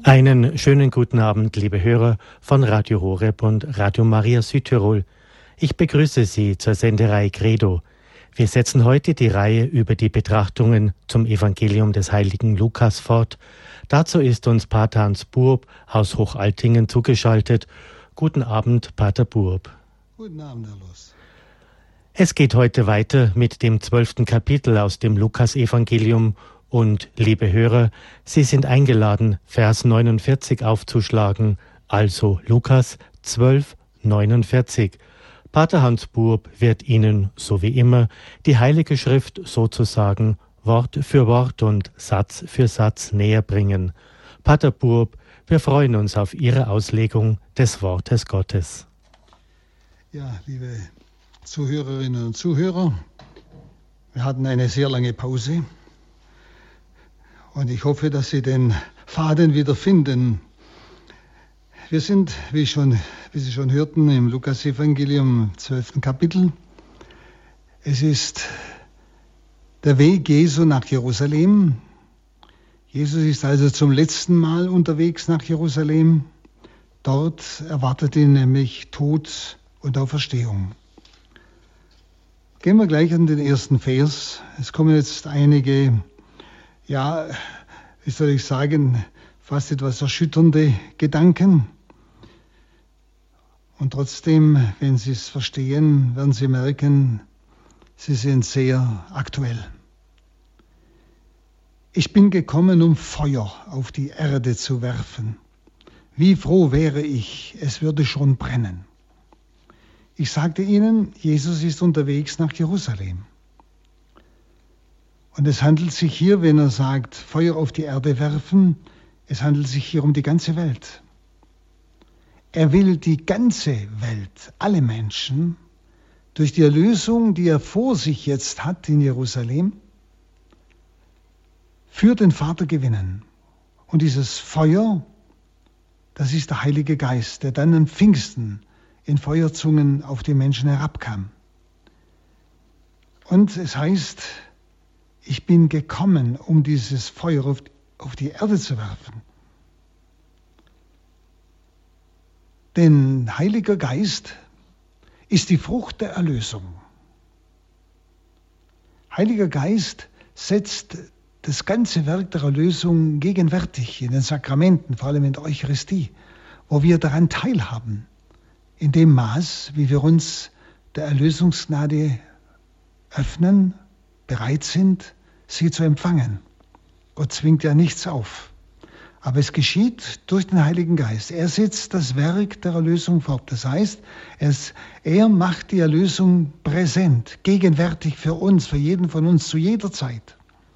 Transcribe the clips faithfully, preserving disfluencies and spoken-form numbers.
Einen schönen guten Abend, liebe Hörer von Radio Horeb und Radio Maria Südtirol. Ich begrüße Sie zur Sendereihe Credo. Wir setzen heute die Reihe über die Betrachtungen zum Evangelium des heiligen Lukas fort. Dazu ist uns Pater Hans Burb aus Hochaltingen zugeschaltet. Guten Abend, Pater Burb. Guten Abend, Herr Loss. Es geht heute weiter mit dem zwölften Kapitel aus dem Lukas-Evangelium. Und, liebe Hörer, Sie sind eingeladen, Vers neunundvierzig aufzuschlagen, also Lukas zwölf, neunundvierzig. Pater Hans Burb wird Ihnen, so wie immer, die Heilige Schrift sozusagen Wort für Wort und Satz für Satz näher bringen. Pater Burb, wir freuen uns auf Ihre Auslegung des Wortes Gottes. Ja, liebe Zuhörerinnen und Zuhörer, wir hatten eine sehr lange Pause. Und ich hoffe, dass Sie den Faden wieder finden. Wir sind, wie, schon, wie Sie schon hörten, im Lukas-Evangelium, zwölften Kapitel. Es ist der Weg Jesu nach Jerusalem. Jesus ist also zum letzten Mal unterwegs nach Jerusalem. Dort erwartet ihn nämlich Tod und Auferstehung. Gehen wir gleich an den ersten Vers. Es kommen jetzt einige Ja, wie soll ich sagen, fast etwas erschütternde Gedanken. Und trotzdem, wenn Sie es verstehen, werden Sie merken, sie sind sehr aktuell. Ich bin gekommen, um Feuer auf die Erde zu werfen. Wie froh wäre ich, es würde schon brennen. Ich sagte Ihnen, Jesus ist unterwegs nach Jerusalem. Und es handelt sich hier, wenn er sagt, Feuer auf die Erde werfen, es handelt sich hier um die ganze Welt. Er will die ganze Welt, alle Menschen, durch die Erlösung, die er vor sich jetzt hat in Jerusalem, für den Vater gewinnen. Und dieses Feuer, das ist der Heilige Geist, der dann an Pfingsten in Feuerzungen auf die Menschen herabkam. Und es heißt, ich bin gekommen, um dieses Feuer auf, auf die Erde zu werfen. Denn Heiliger Geist ist die Frucht der Erlösung. Heiliger Geist setzt das ganze Werk der Erlösung gegenwärtig in den Sakramenten, vor allem in der Eucharistie, wo wir daran teilhaben, in dem Maß, wie wir uns der Erlösungsgnade öffnen, bereit sind, sie zu empfangen. Gott zwingt ja nichts auf. Aber es geschieht durch den Heiligen Geist. Er setzt das Werk der Erlösung fort. Das heißt, es, er macht die Erlösung präsent, gegenwärtig für uns, für jeden von uns, zu jeder Zeit.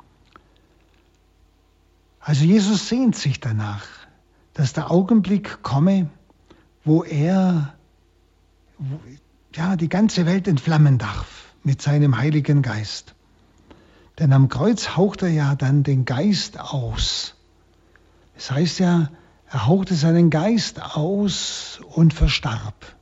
Also Jesus sehnt sich danach, dass der Augenblick komme, wo er wo, ja, die ganze Welt entflammen darf mit seinem Heiligen Geist. Denn am Kreuz haucht er ja dann den Geist aus. Es heißt ja, er hauchte seinen Geist aus und verstarb.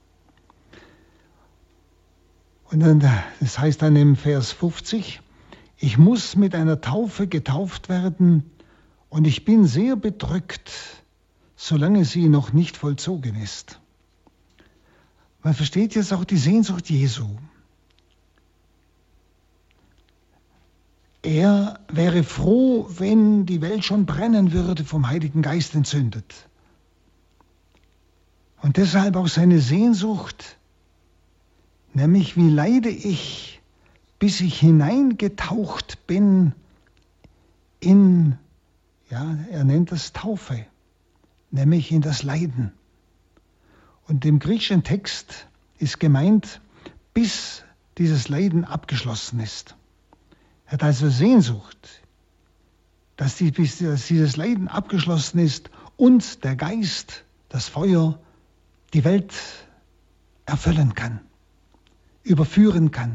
Und dann, das heißt dann im Vers fünfzig, ich muss mit einer Taufe getauft werden und ich bin sehr bedrückt, solange sie noch nicht vollzogen ist. Man versteht jetzt auch die Sehnsucht Jesu. Er wäre froh, wenn die Welt schon brennen würde, vom Heiligen Geist entzündet. Und deshalb auch seine Sehnsucht, nämlich wie leide ich, bis ich hineingetaucht bin in, ja, er nennt das Taufe, nämlich in das Leiden. Und im griechischen Text ist gemeint, bis dieses Leiden abgeschlossen ist. Er hat also Sehnsucht, dass, die, bis dieses Leiden abgeschlossen ist und der Geist, das Feuer, die Welt erfüllen kann, überführen kann,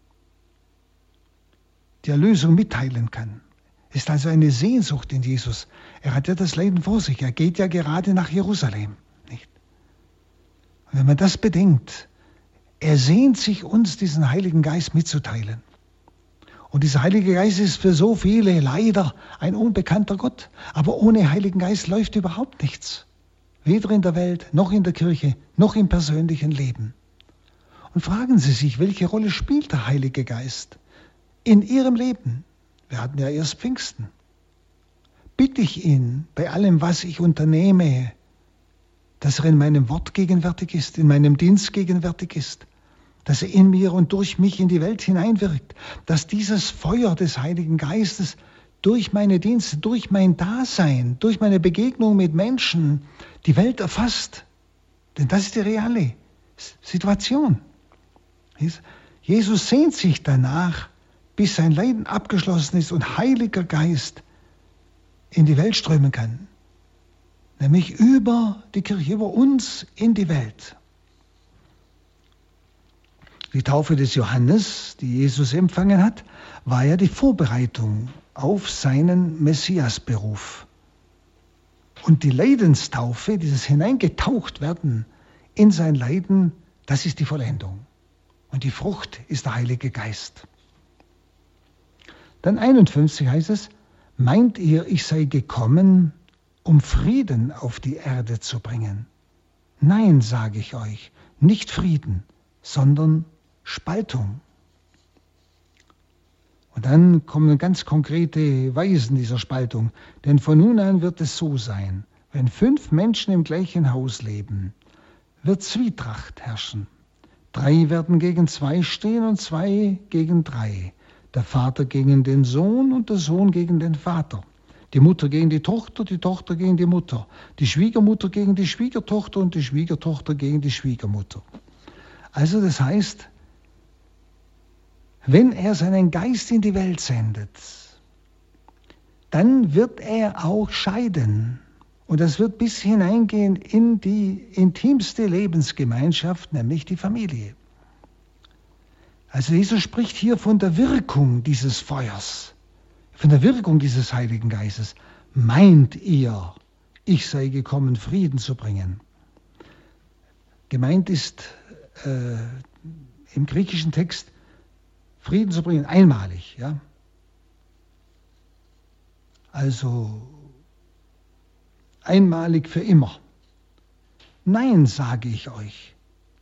die Erlösung mitteilen kann. Ist also eine Sehnsucht in Jesus. Er hat ja das Leiden vor sich. Er geht ja gerade nach Jerusalem. Nicht? Und wenn man das bedenkt, er sehnt sich, uns diesen Heiligen Geist mitzuteilen. Und dieser Heilige Geist ist für so viele leider ein unbekannter Gott. Aber ohne Heiligen Geist läuft überhaupt nichts. Weder in der Welt, noch in der Kirche, noch im persönlichen Leben. Und fragen Sie sich, welche Rolle spielt der Heilige Geist in Ihrem Leben? Wir hatten ja erst Pfingsten. Bitte ich ihn bei allem, was ich unternehme, dass er in meinem Wort gegenwärtig ist, in meinem Dienst gegenwärtig ist, dass er in mir und durch mich in die Welt hineinwirkt, dass dieses Feuer des Heiligen Geistes durch meine Dienste, durch mein Dasein, durch meine Begegnung mit Menschen die Welt erfasst. Denn das ist die reale Situation. Jesus sehnt sich danach, bis sein Leiden abgeschlossen ist und Heiliger Geist in die Welt strömen kann. Nämlich über die Kirche, über uns in die Welt. Die Taufe des Johannes, die Jesus empfangen hat, war ja die Vorbereitung auf seinen Messiasberuf. Und die Leidenstaufe, dieses Hineingetauchtwerden in sein Leiden, das ist die Vollendung. Und die Frucht ist der Heilige Geist. Dann einundfünfzig heißt es, meint ihr, ich sei gekommen, um Frieden auf die Erde zu bringen? Nein, sage ich euch, nicht Frieden, sondern Spaltung. Und dann kommen ganz konkrete Weisen dieser Spaltung. Denn von nun an wird es so sein, wenn fünf Menschen im gleichen Haus leben, wird Zwietracht herrschen. Drei werden gegen zwei stehen und zwei gegen drei. Der Vater gegen den Sohn und der Sohn gegen den Vater. Die Mutter gegen die Tochter, die Tochter gegen die Mutter. Die Schwiegermutter gegen die Schwiegertochter und die Schwiegertochter gegen die Schwiegermutter. Also das heißt, wenn er seinen Geist in die Welt sendet, dann wird er auch scheiden. Und das wird bis hineingehen in die intimste Lebensgemeinschaft, nämlich die Familie. Also Jesus spricht hier von der Wirkung dieses Feuers, von der Wirkung dieses Heiligen Geistes. Meint ihr, ich sei gekommen, Frieden zu bringen? Gemeint ist äh, im griechischen Text, Frieden zu bringen, einmalig. Ja? Also einmalig für immer. Nein, sage ich euch,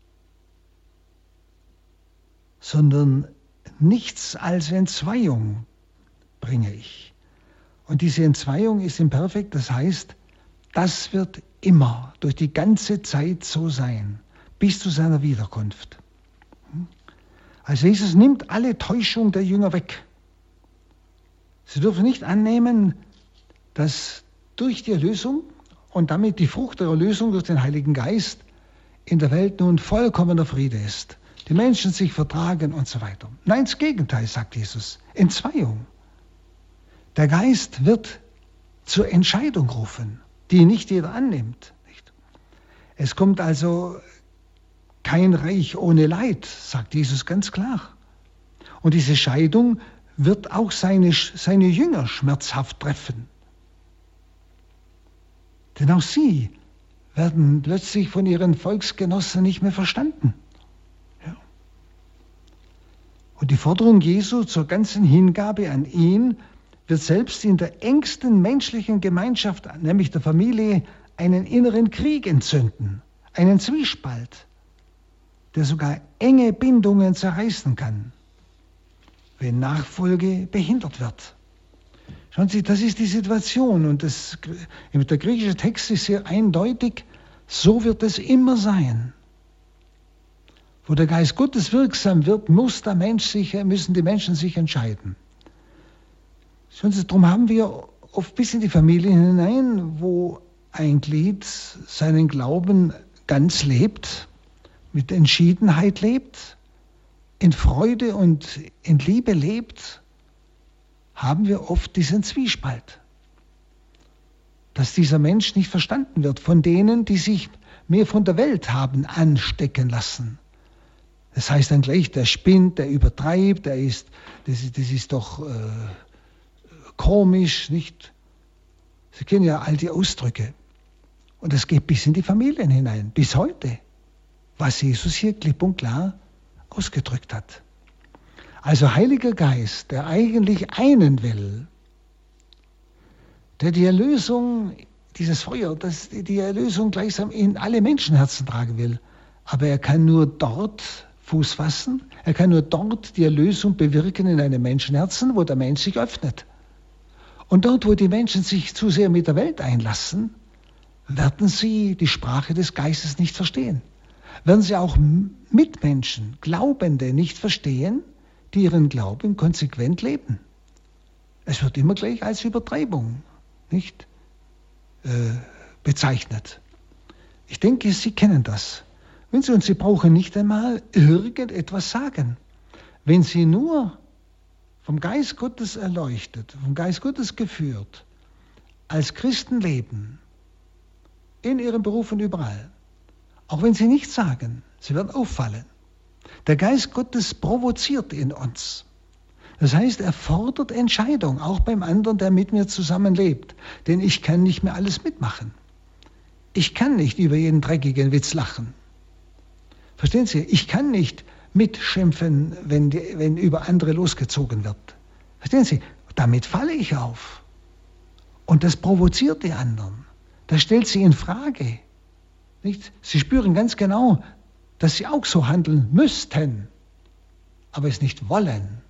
sondern nichts als Entzweiung bringe ich. Und diese Entzweiung ist imperfekt, das heißt, das wird immer, durch die ganze Zeit so sein, bis zu seiner Wiederkunft. Also Jesus nimmt alle Täuschung der Jünger weg. Sie dürfen nicht annehmen, dass durch die Erlösung und damit die Frucht der Erlösung durch den Heiligen Geist in der Welt nun vollkommener Friede ist. Die Menschen sich vertragen und so weiter. Nein, das Gegenteil, sagt Jesus. Entzweiung. Der Geist wird zur Entscheidung rufen, die nicht jeder annimmt. Nicht? Es kommt also kein Reich ohne Leid, sagt Jesus ganz klar. Und diese Scheidung wird auch seine, seine Jünger schmerzhaft treffen. Denn auch sie werden plötzlich von ihren Volksgenossen nicht mehr verstanden. Ja. Und die Forderung Jesu zur ganzen Hingabe an ihn wird selbst in der engsten menschlichen Gemeinschaft, nämlich der Familie, einen inneren Krieg entzünden, einen Zwiespalt, der sogar enge Bindungen zerreißen kann, wenn Nachfolge behindert wird. Schauen Sie, das ist die Situation und das, der griechische Text ist sehr eindeutig, so wird es immer sein. Wo der Geist Gottes wirksam wird, muss der Mensch sich, müssen die Menschen sich entscheiden. Schauen Sie, darum haben wir oft bis in die Familien hinein, wo ein Glied seinen Glauben ganz lebt, mit Entschiedenheit lebt, in Freude und in Liebe lebt, haben wir oft diesen Zwiespalt. Dass dieser Mensch nicht verstanden wird von denen, die sich mehr von der Welt haben anstecken lassen. Das heißt dann gleich, der spinnt, der übertreibt, der ist, das, ist, das ist doch äh, komisch, nicht? Sie kennen ja all die Ausdrücke. Und das geht bis in die Familien hinein, bis heute, was Jesus hier klipp und klar ausgedrückt hat. Also Heiliger Geist, der eigentlich einen will, der die Erlösung, dieses Feuer, das die Erlösung gleichsam in alle Menschenherzen tragen will. Aber er kann nur dort Fuß fassen, er kann nur dort die Erlösung bewirken in einem Menschenherzen, wo der Mensch sich öffnet. Und dort, wo die Menschen sich zu sehr mit der Welt einlassen, werden sie die Sprache des Geistes nicht verstehen. Werden sie auch Mitmenschen, Glaubende nicht verstehen, die ihren Glauben konsequent leben. Es wird immer gleich als Übertreibung, nicht, äh, bezeichnet. Ich denke, Sie kennen das. Wenn Sie, und Sie brauchen nicht einmal irgendetwas sagen. Wenn Sie nur vom Geist Gottes erleuchtet, vom Geist Gottes geführt, als Christen leben, in Ihrem Beruf und überall, auch wenn Sie nichts sagen, Sie werden auffallen. Der Geist Gottes provoziert in uns. Das heißt, er fordert Entscheidung, auch beim anderen, der mit mir zusammenlebt. Denn ich kann nicht mehr alles mitmachen. Ich kann nicht über jeden dreckigen Witz lachen. Verstehen Sie? Ich kann nicht mitschimpfen, wenn, die, wenn über andere losgezogen wird. Verstehen Sie? Damit falle ich auf. Und das provoziert die anderen. Das stellt sie in Frage. Nicht? Sie spüren ganz genau, dass sie auch so handeln müssten, aber es nicht wollen.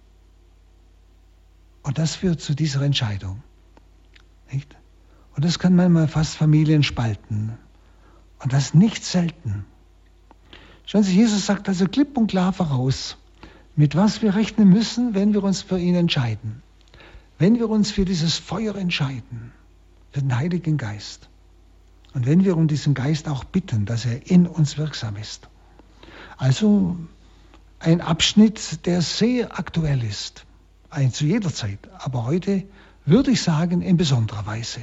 Und das führt zu dieser Entscheidung. Nicht? Und das kann manchmal fast Familien spalten. Und das nicht selten. Schauen Sie, Jesus sagt also klipp und klar voraus, mit was wir rechnen müssen, wenn wir uns für ihn entscheiden. Wenn wir uns für dieses Feuer entscheiden, für den Heiligen Geist. Und wenn wir um diesen Geist auch bitten, dass er in uns wirksam ist. Also ein Abschnitt, der sehr aktuell ist. Ein zu jeder Zeit. Aber heute würde ich sagen, in besonderer Weise.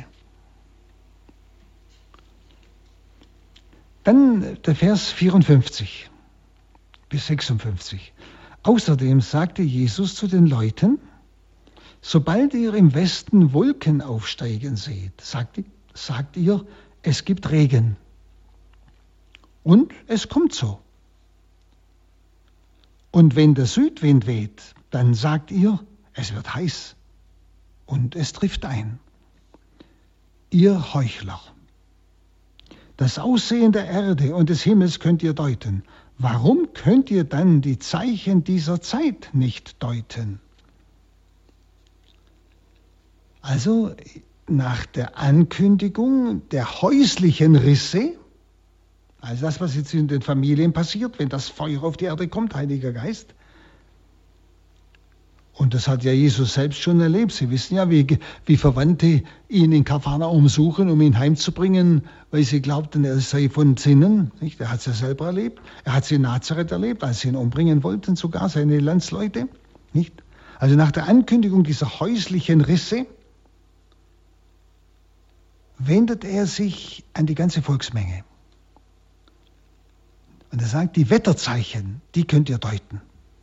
Dann der Vers vierundfünfzig bis sechsundfünfzig. Außerdem sagte Jesus zu den Leuten, sobald ihr im Westen Wolken aufsteigen seht, sagt, sagt ihr, es gibt Regen. Und es kommt so. Und wenn der Südwind weht, dann sagt ihr, es wird heiß. Und es trifft ein. Ihr Heuchler. Das Aussehen der Erde und des Himmels könnt ihr deuten. Warum könnt ihr dann die Zeichen dieser Zeit nicht deuten? Also nach der Ankündigung der häuslichen Risse, also das, was jetzt in den Familien passiert, wenn das Feuer auf die Erde kommt, Heiliger Geist. Und das hat ja Jesus selbst schon erlebt. Sie wissen ja, wie, wie Verwandte ihn in Kapharnaum suchen, um ihn heimzubringen, weil sie glaubten, er sei von Sinnen. Nicht? Er hat es ja selber erlebt. Er hat es in Nazareth erlebt, als sie ihn umbringen wollten, sogar seine Landsleute. Nicht? Also nach der Ankündigung dieser häuslichen Risse wendet er sich an die ganze Volksmenge. Und er sagt, die Wetterzeichen, die könnt ihr deuten.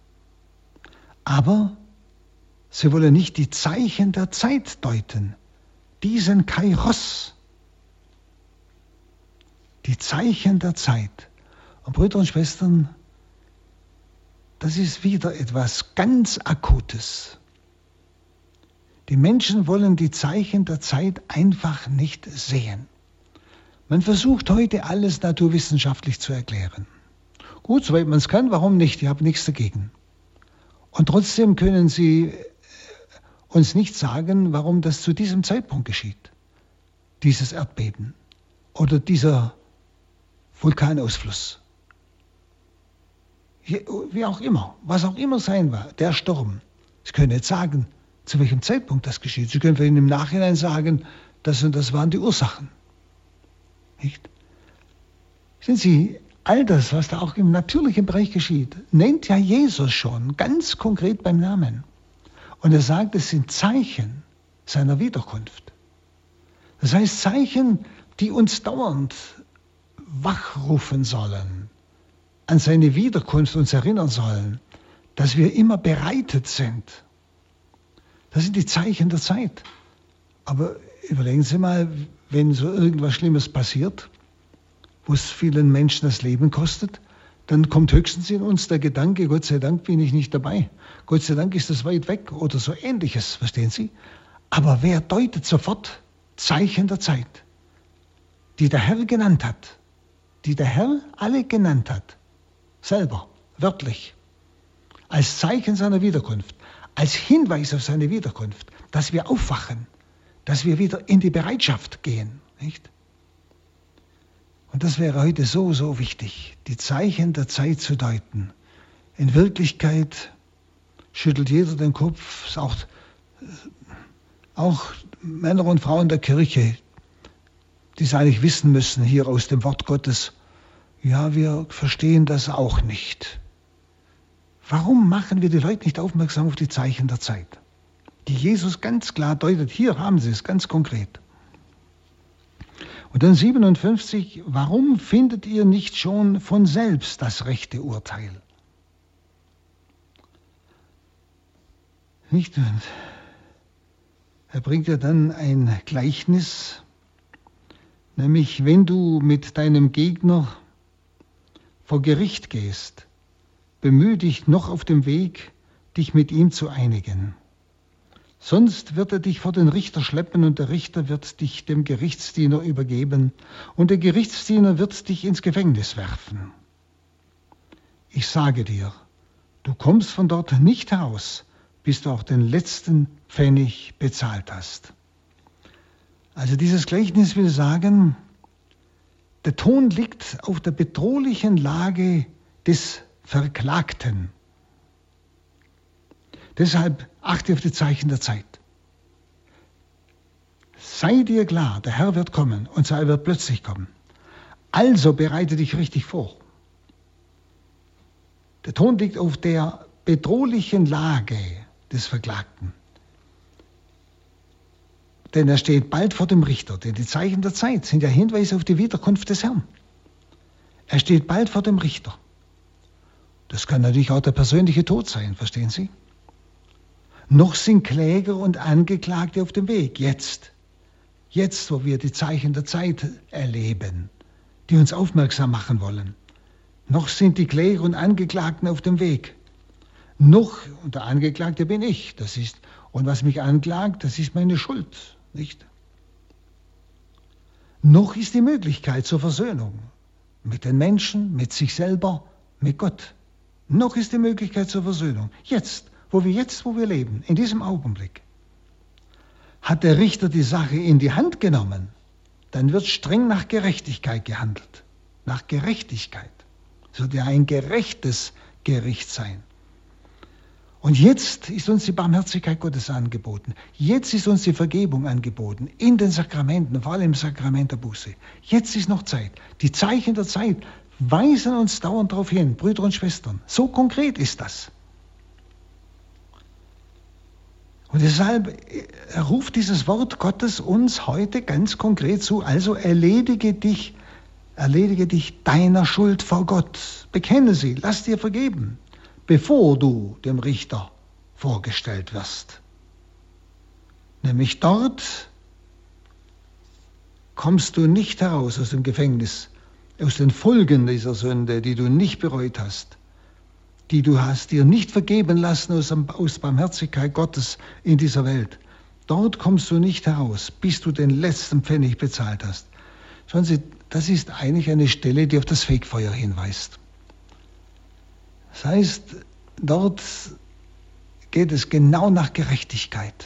Aber sie wollen nicht die Zeichen der Zeit deuten, diesen Kairos, die Zeichen der Zeit. Und Brüder und Schwestern, das ist wieder etwas ganz Akutes. Die Menschen wollen die Zeichen der Zeit einfach nicht sehen. Man versucht heute alles naturwissenschaftlich zu erklären. Gut, soweit man es kann, warum nicht? Ich habe nichts dagegen. Und trotzdem können sie uns nicht sagen, warum das zu diesem Zeitpunkt geschieht. Dieses Erdbeben oder dieser Vulkanausfluss. Wie auch immer, was auch immer sein war, der Sturm. Sie können nicht sagen, zu welchem Zeitpunkt das geschieht. Sie können vielleicht im Nachhinein sagen, das und das waren die Ursachen. Nicht? Sehen Sie, all das, was da auch im natürlichen Bereich geschieht, nennt ja Jesus schon ganz konkret beim Namen. Und er sagt, es sind Zeichen seiner Wiederkunft. Das heißt Zeichen, die uns dauernd wachrufen sollen, an seine Wiederkunft uns erinnern sollen, dass wir immer bereitet sind. Das sind die Zeichen der Zeit. Aber überlegen Sie mal, wenn so irgendwas Schlimmes passiert, wo es vielen Menschen das Leben kostet, dann kommt höchstens in uns der Gedanke, Gott sei Dank bin ich nicht dabei. Gott sei Dank ist das weit weg oder so Ähnliches, verstehen Sie? Aber wer deutet sofort Zeichen der Zeit, die der Herr genannt hat, die der Herr alle genannt hat, selber, wörtlich, als Zeichen seiner Wiederkunft, als Hinweis auf seine Wiederkunft, dass wir aufwachen, dass wir wieder in die Bereitschaft gehen, nicht? Und das wäre heute so, so wichtig, die Zeichen der Zeit zu deuten. In Wirklichkeit schüttelt jeder den Kopf, auch, auch Männer und Frauen der Kirche, die es eigentlich wissen müssen hier aus dem Wort Gottes. Ja, wir verstehen das auch nicht. Warum machen wir die Leute nicht aufmerksam auf die Zeichen der Zeit, die Jesus ganz klar deutet? Hier haben Sie es ganz konkret. Und dann siebenundfünfzig, warum findet ihr nicht schon von selbst das rechte Urteil? Nicht? Er bringt ja dann ein Gleichnis, nämlich wenn du mit deinem Gegner vor Gericht gehst, bemühe dich noch auf dem Weg, dich mit ihm zu einigen. Sonst wird er dich vor den Richter schleppen und der Richter wird dich dem Gerichtsdiener übergeben und der Gerichtsdiener wird dich ins Gefängnis werfen. Ich sage dir, du kommst von dort nicht heraus, bis du auch den letzten Pfennig bezahlt hast. Also dieses Gleichnis will sagen, der Ton liegt auf der bedrohlichen Lage des Verklagten. Deshalb achte auf die Zeichen der Zeit. Sei dir klar, der Herr wird kommen und zwar er wird plötzlich kommen. Also bereite dich richtig vor. Der Ton liegt auf der bedrohlichen Lage des Verklagten. Denn er steht bald vor dem Richter, denn die Zeichen der Zeit sind ja Hinweise auf die Wiederkunft des Herrn. Er steht bald vor dem Richter. Das kann natürlich auch der persönliche Tod sein, verstehen Sie? Noch sind Kläger und Angeklagte auf dem Weg, jetzt. Jetzt, wo wir die Zeichen der Zeit erleben, die uns aufmerksam machen wollen. Noch sind die Kläger und Angeklagten auf dem Weg. Noch, und der Angeklagte bin ich, das ist, und was mich anklagt, das ist meine Schuld, nicht? Noch ist die Möglichkeit zur Versöhnung mit den Menschen, mit sich selber, mit Gott. Noch ist die Möglichkeit zur Versöhnung. Jetzt, wo wir jetzt, wo wir leben, in diesem Augenblick, hat der Richter die Sache in die Hand genommen, dann wird streng nach Gerechtigkeit gehandelt. Nach Gerechtigkeit. Es wird ja ein gerechtes Gericht sein. Und jetzt ist uns die Barmherzigkeit Gottes angeboten. Jetzt ist uns die Vergebung angeboten. In den Sakramenten, vor allem im Sakrament der Buße. Jetzt ist noch Zeit. Die Zeichen der Zeit weisen uns dauernd darauf hin, Brüder und Schwestern. So konkret ist das. Und deshalb ruft dieses Wort Gottes uns heute ganz konkret zu. Also erledige dich, erledige dich deiner Schuld vor Gott. Bekenne sie, lass dir vergeben, bevor du dem Richter vorgestellt wirst. Nämlich dort kommst du nicht heraus aus dem Gefängnis, aus den Folgen dieser Sünde, die du nicht bereut hast, die du hast dir nicht vergeben lassen aus, aus Barmherzigkeit Gottes in dieser Welt. Dort kommst du nicht heraus, bis du den letzten Pfennig bezahlt hast. Schauen Sie, das ist eigentlich eine Stelle, die auf das Fegfeuer hinweist. Das heißt, dort geht es genau nach Gerechtigkeit.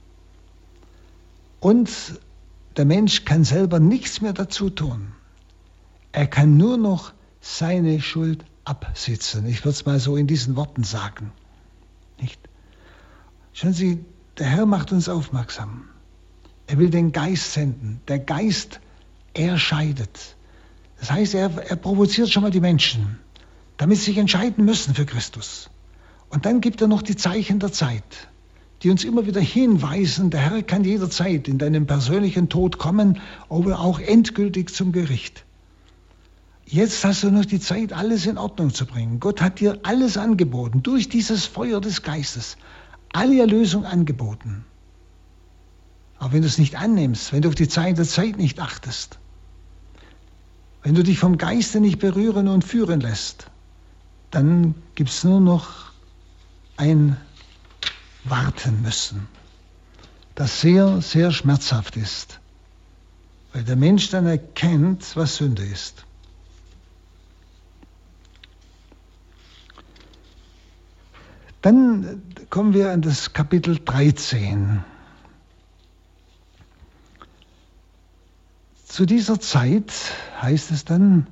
Und der Mensch kann selber nichts mehr dazu tun. Er kann nur noch seine Schuld absitzen. Ich würde es mal so in diesen Worten sagen. Nicht? Schauen Sie, der Herr macht uns aufmerksam. Er will den Geist senden. Der Geist, er scheidet. Das heißt, er, er provoziert schon mal die Menschen, damit sie sich entscheiden müssen für Christus. Und dann gibt er noch die Zeichen der Zeit, die uns immer wieder hinweisen, der Herr kann jederzeit in deinem persönlichen Tod kommen, aber auch endgültig zum Gericht. Jetzt hast du noch die Zeit, alles in Ordnung zu bringen. Gott hat dir alles angeboten, durch dieses Feuer des Geistes, alle Erlösung angeboten. Aber wenn du es nicht annimmst, wenn du auf die Zeichen der Zeit nicht achtest, wenn du dich vom Geiste nicht berühren und führen lässt, dann gibt es nur noch ein Warten müssen, das sehr, sehr schmerzhaft ist, weil der Mensch dann erkennt, was Sünde ist. Dann kommen wir an das Kapitel dreizehn. Zu dieser Zeit, heißt es dann,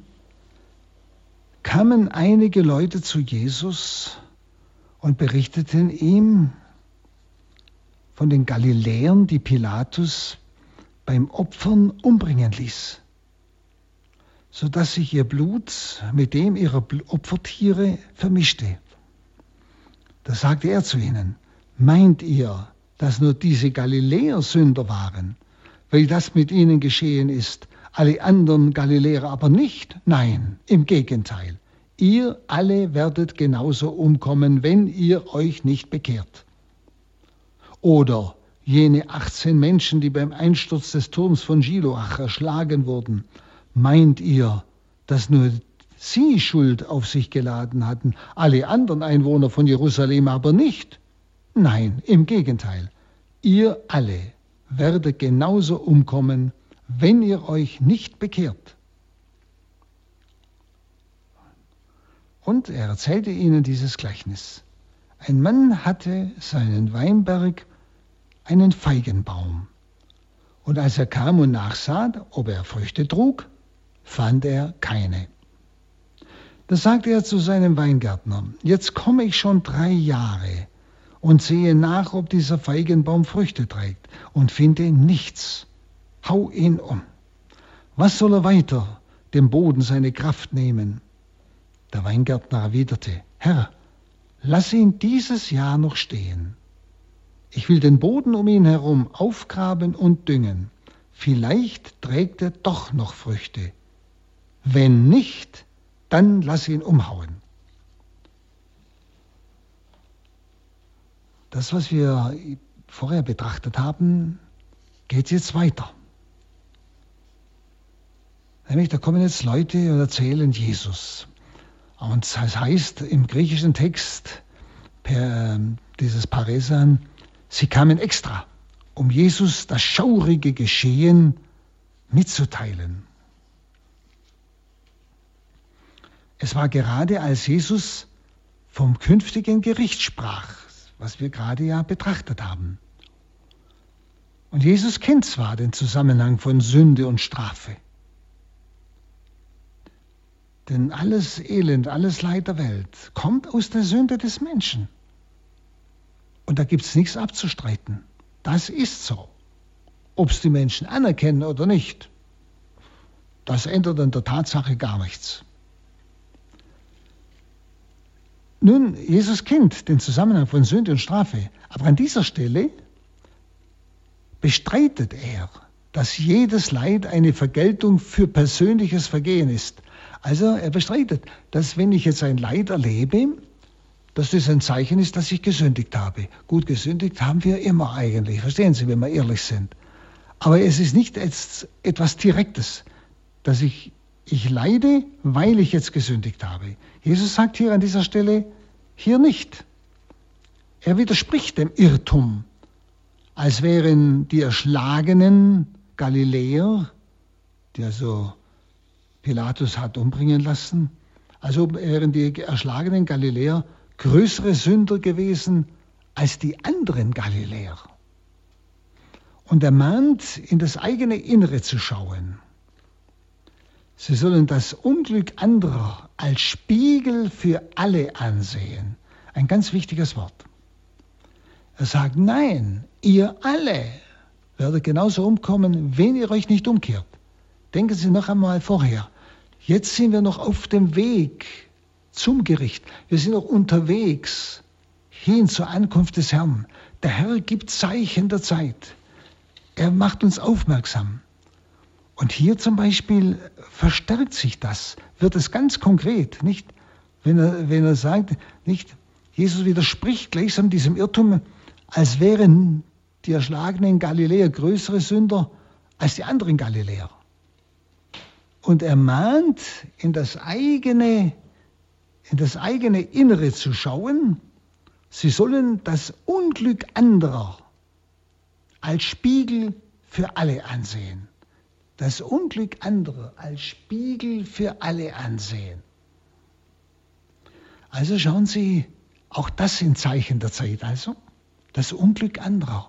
kamen einige Leute zu Jesus und berichteten ihm von den Galiläern, die Pilatus beim Opfern umbringen ließ, sodass sich ihr Blut mit dem ihrer Opfertiere vermischte. Da sagte er zu ihnen: Meint ihr, dass nur diese Galiläer Sünder waren, weil das mit ihnen geschehen ist, alle anderen Galiläer aber nicht? Nein, im Gegenteil. Ihr alle werdet genauso umkommen, wenn ihr euch nicht bekehrt. Oder jene achtzehn Menschen, die beim Einsturz des Turms von Siloach erschlagen wurden, meint ihr, dass nur sie Schuld auf sich geladen hatten, alle anderen Einwohner von Jerusalem aber nicht? Nein, im Gegenteil. Ihr alle werdet genauso umkommen, wenn ihr euch nicht bekehrt. Und er erzählte ihnen dieses Gleichnis. Ein Mann hatte seinen Weinberg, einen Feigenbaum. Und als er kam und nachsah, ob er Früchte trug, fand er keine. Da sagte er zu seinem Weingärtner: Jetzt komme ich schon drei Jahre und sehe nach, ob dieser Feigenbaum Früchte trägt, und finde nichts. Hau ihn um. Was soll er weiter dem Boden seine Kraft nehmen? Der Weingärtner erwiderte: Herr, lass ihn dieses Jahr noch stehen. Ich will den Boden um ihn herum aufgraben und düngen. Vielleicht trägt er doch noch Früchte. Wenn nicht, dann lass ihn umhauen. Das, was wir vorher betrachtet haben, geht jetzt weiter. Nämlich, da kommen jetzt Leute und erzählen Jesus. Und das heißt im griechischen Text, per dieses Paresan, sie kamen extra, um Jesus das schaurige Geschehen mitzuteilen. Es war gerade, als Jesus vom künftigen Gericht sprach, was wir gerade ja betrachtet haben. Und Jesus kennt zwar den Zusammenhang von Sünde und Strafe, denn alles Elend, alles Leid der Welt kommt aus der Sünde des Menschen. Und da gibt es nichts abzustreiten. Das ist so. Ob es die Menschen anerkennen oder nicht, das ändert an der Tatsache gar nichts. Nun, Jesus kennt den Zusammenhang von Sünde und Strafe, aber an dieser Stelle bestreitet er, dass jedes Leid eine Vergeltung für persönliches Vergehen ist. Also er bestreitet, dass wenn ich jetzt ein Leid erlebe, dass das ein Zeichen ist, dass ich gesündigt habe. Gut, gesündigt haben wir immer eigentlich, verstehen Sie, wenn wir ehrlich sind. Aber es ist nicht jetzt etwas Direktes, dass ich, ich leide, weil ich jetzt gesündigt habe. Jesus sagt hier an dieser Stelle, hier nicht. Er widerspricht dem Irrtum, als wären die erschlagenen Galiläer, die also Pilatus hat umbringen lassen, also wären die erschlagenen Galiläer größere Sünder gewesen als die anderen Galiläer. Und er mahnt, in das eigene Innere zu schauen. Sie sollen das Unglück anderer als Spiegel für alle ansehen. Ein ganz wichtiges Wort. Er sagt, nein, ihr alle werdet genauso umkommen, wenn ihr euch nicht umkehrt. Denken Sie noch einmal vorher. Jetzt sind wir noch auf dem Weg zum Gericht. Wir sind noch unterwegs hin zur Ankunft des Herrn. Der Herr gibt Zeichen der Zeit. Er macht uns aufmerksam. Und hier zum Beispiel verstärkt sich das, wird es ganz konkret, nicht? Wenn er, wenn er sagt, nicht? Jesus widerspricht gleichsam diesem Irrtum, als wären die erschlagenen Galiläer größere Sünder als die anderen Galiläer. Und er mahnt, in das eigene in das eigene Innere zu schauen. Sie sollen das Unglück anderer als Spiegel für alle ansehen. Das Unglück anderer als Spiegel für alle ansehen. Also schauen Sie, auch das sind Zeichen der Zeit, also das Unglück anderer.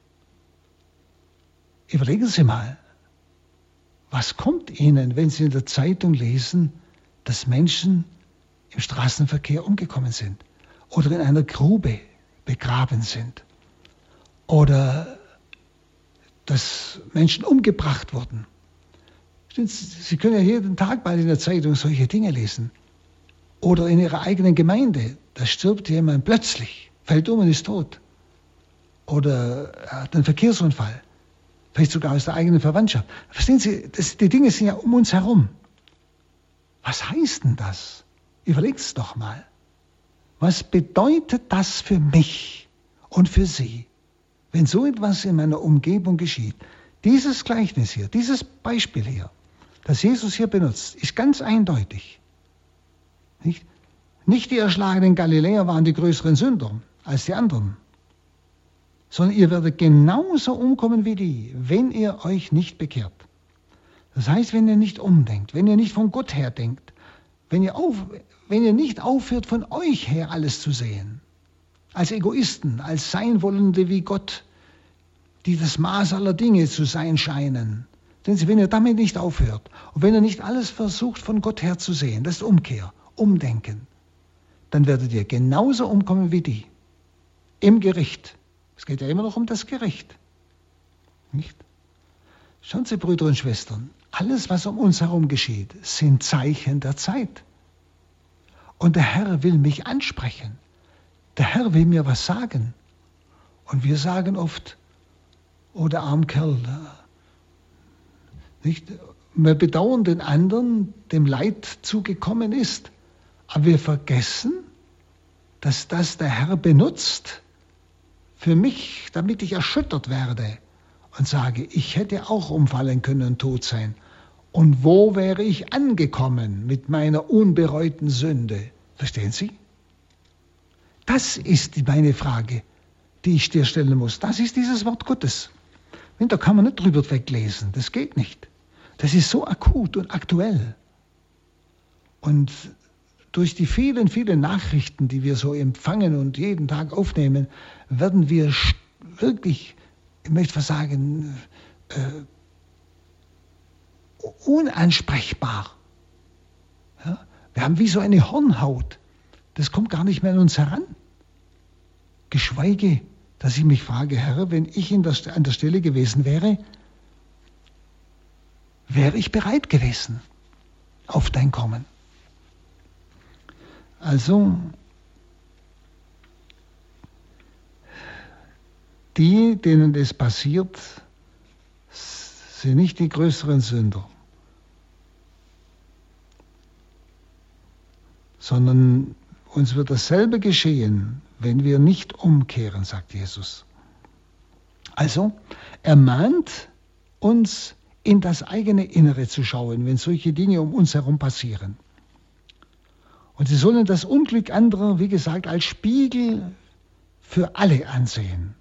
Überlegen Sie mal, was kommt Ihnen, wenn Sie in der Zeitung lesen, dass Menschen im Straßenverkehr umgekommen sind oder in einer Grube begraben sind oder dass Menschen umgebracht wurden. Sie können ja jeden Tag mal in der Zeitung solche Dinge lesen. Oder in Ihrer eigenen Gemeinde, da stirbt jemand plötzlich, fällt um und ist tot. Oder er hat einen Verkehrsunfall, vielleicht sogar aus der eigenen Verwandtschaft. Verstehen Sie, das, die Dinge sind ja um uns herum. Was heißt denn das? Überlegt es doch mal. Was bedeutet das für mich und für Sie, wenn so etwas in meiner Umgebung geschieht? Dieses Gleichnis hier, dieses Beispiel hier, das Jesus hier benutzt, ist ganz eindeutig. Nicht, nicht die erschlagenen Galiläer waren die größeren Sünder als die anderen, sondern ihr werdet genauso umkommen wie die, wenn ihr euch nicht bekehrt. Das heißt, wenn ihr nicht umdenkt, wenn ihr nicht von Gott her denkt, wenn ihr, auf, wenn ihr nicht aufhört, von euch her alles zu sehen, als Egoisten, als Seinwollende wie Gott, die das Maß aller Dinge zu sein scheinen. Denn wenn ihr damit nicht aufhört und wenn ihr nicht alles versucht, von Gott her zu sehen, das ist Umkehr, Umdenken, dann werdet ihr genauso umkommen wie die. Im Gericht. Es geht ja immer noch um das Gericht. Nicht? Schauen Sie, Brüder und Schwestern, alles, was um uns herum geschieht, sind Zeichen der Zeit. Und der Herr will mich ansprechen. Der Herr will mir was sagen. Und wir sagen oft, oh, der arme Kerl. Nicht? Wir bedauern den anderen, dem Leid zugekommen ist. Aber wir vergessen, dass das der Herr benutzt für mich, damit ich erschüttert werde und sage, ich hätte auch umfallen können und tot sein. Und wo wäre ich angekommen mit meiner unbereuten Sünde? Verstehen Sie? Das ist meine Frage, die ich dir stellen muss. Das ist dieses Wort Gottes. Und da kann man nicht drüber weglesen. Das geht nicht. Das ist so akut und aktuell. Und durch die vielen, vielen Nachrichten, die wir so empfangen und jeden Tag aufnehmen, werden wir wirklich, ich möchte was sagen, äh, unansprechbar. Ja? Wir haben wie so eine Hornhaut. Das kommt gar nicht mehr an uns heran. Geschweige, dass ich mich frage, Herr, wenn ich in der, an der Stelle gewesen wäre, wäre ich bereit gewesen auf dein Kommen. Also, die, denen das passiert, sind nicht die größeren Sünder, sondern uns wird dasselbe geschehen, wenn wir nicht umkehren, sagt Jesus. Also, er mahnt uns, in das eigene Innere zu schauen, wenn solche Dinge um uns herum passieren. Und sie sollen das Unglück anderer, wie gesagt, als Spiegel für alle ansehen.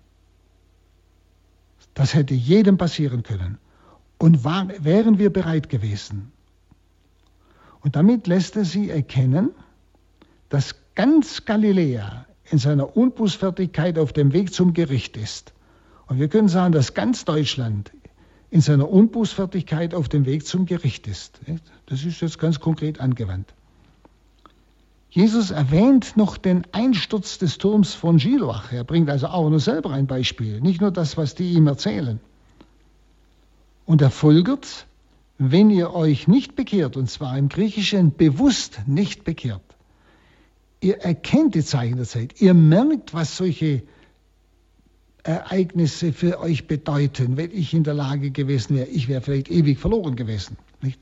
Das hätte jedem passieren können. Und war, wären wir bereit gewesen. Und damit lässt er sie erkennen, dass ganz Galiläa in seiner Unbußfertigkeit auf dem Weg zum Gericht ist. Und wir können sagen, dass ganz Deutschland in seiner Unbußfertigkeit auf dem Weg zum Gericht ist. Das ist jetzt ganz konkret angewandt. Jesus erwähnt noch den Einsturz des Turms von Siloach. Er bringt also auch nur selber ein Beispiel, nicht nur das, was die ihm erzählen. Und er folgert, wenn ihr euch nicht bekehrt, und zwar im Griechischen bewusst nicht bekehrt, ihr erkennt die Zeichen der Zeit, ihr merkt, was solche Ereignisse für euch bedeuten, wenn ich in der Lage gewesen wäre, ich wäre vielleicht ewig verloren gewesen. Nicht?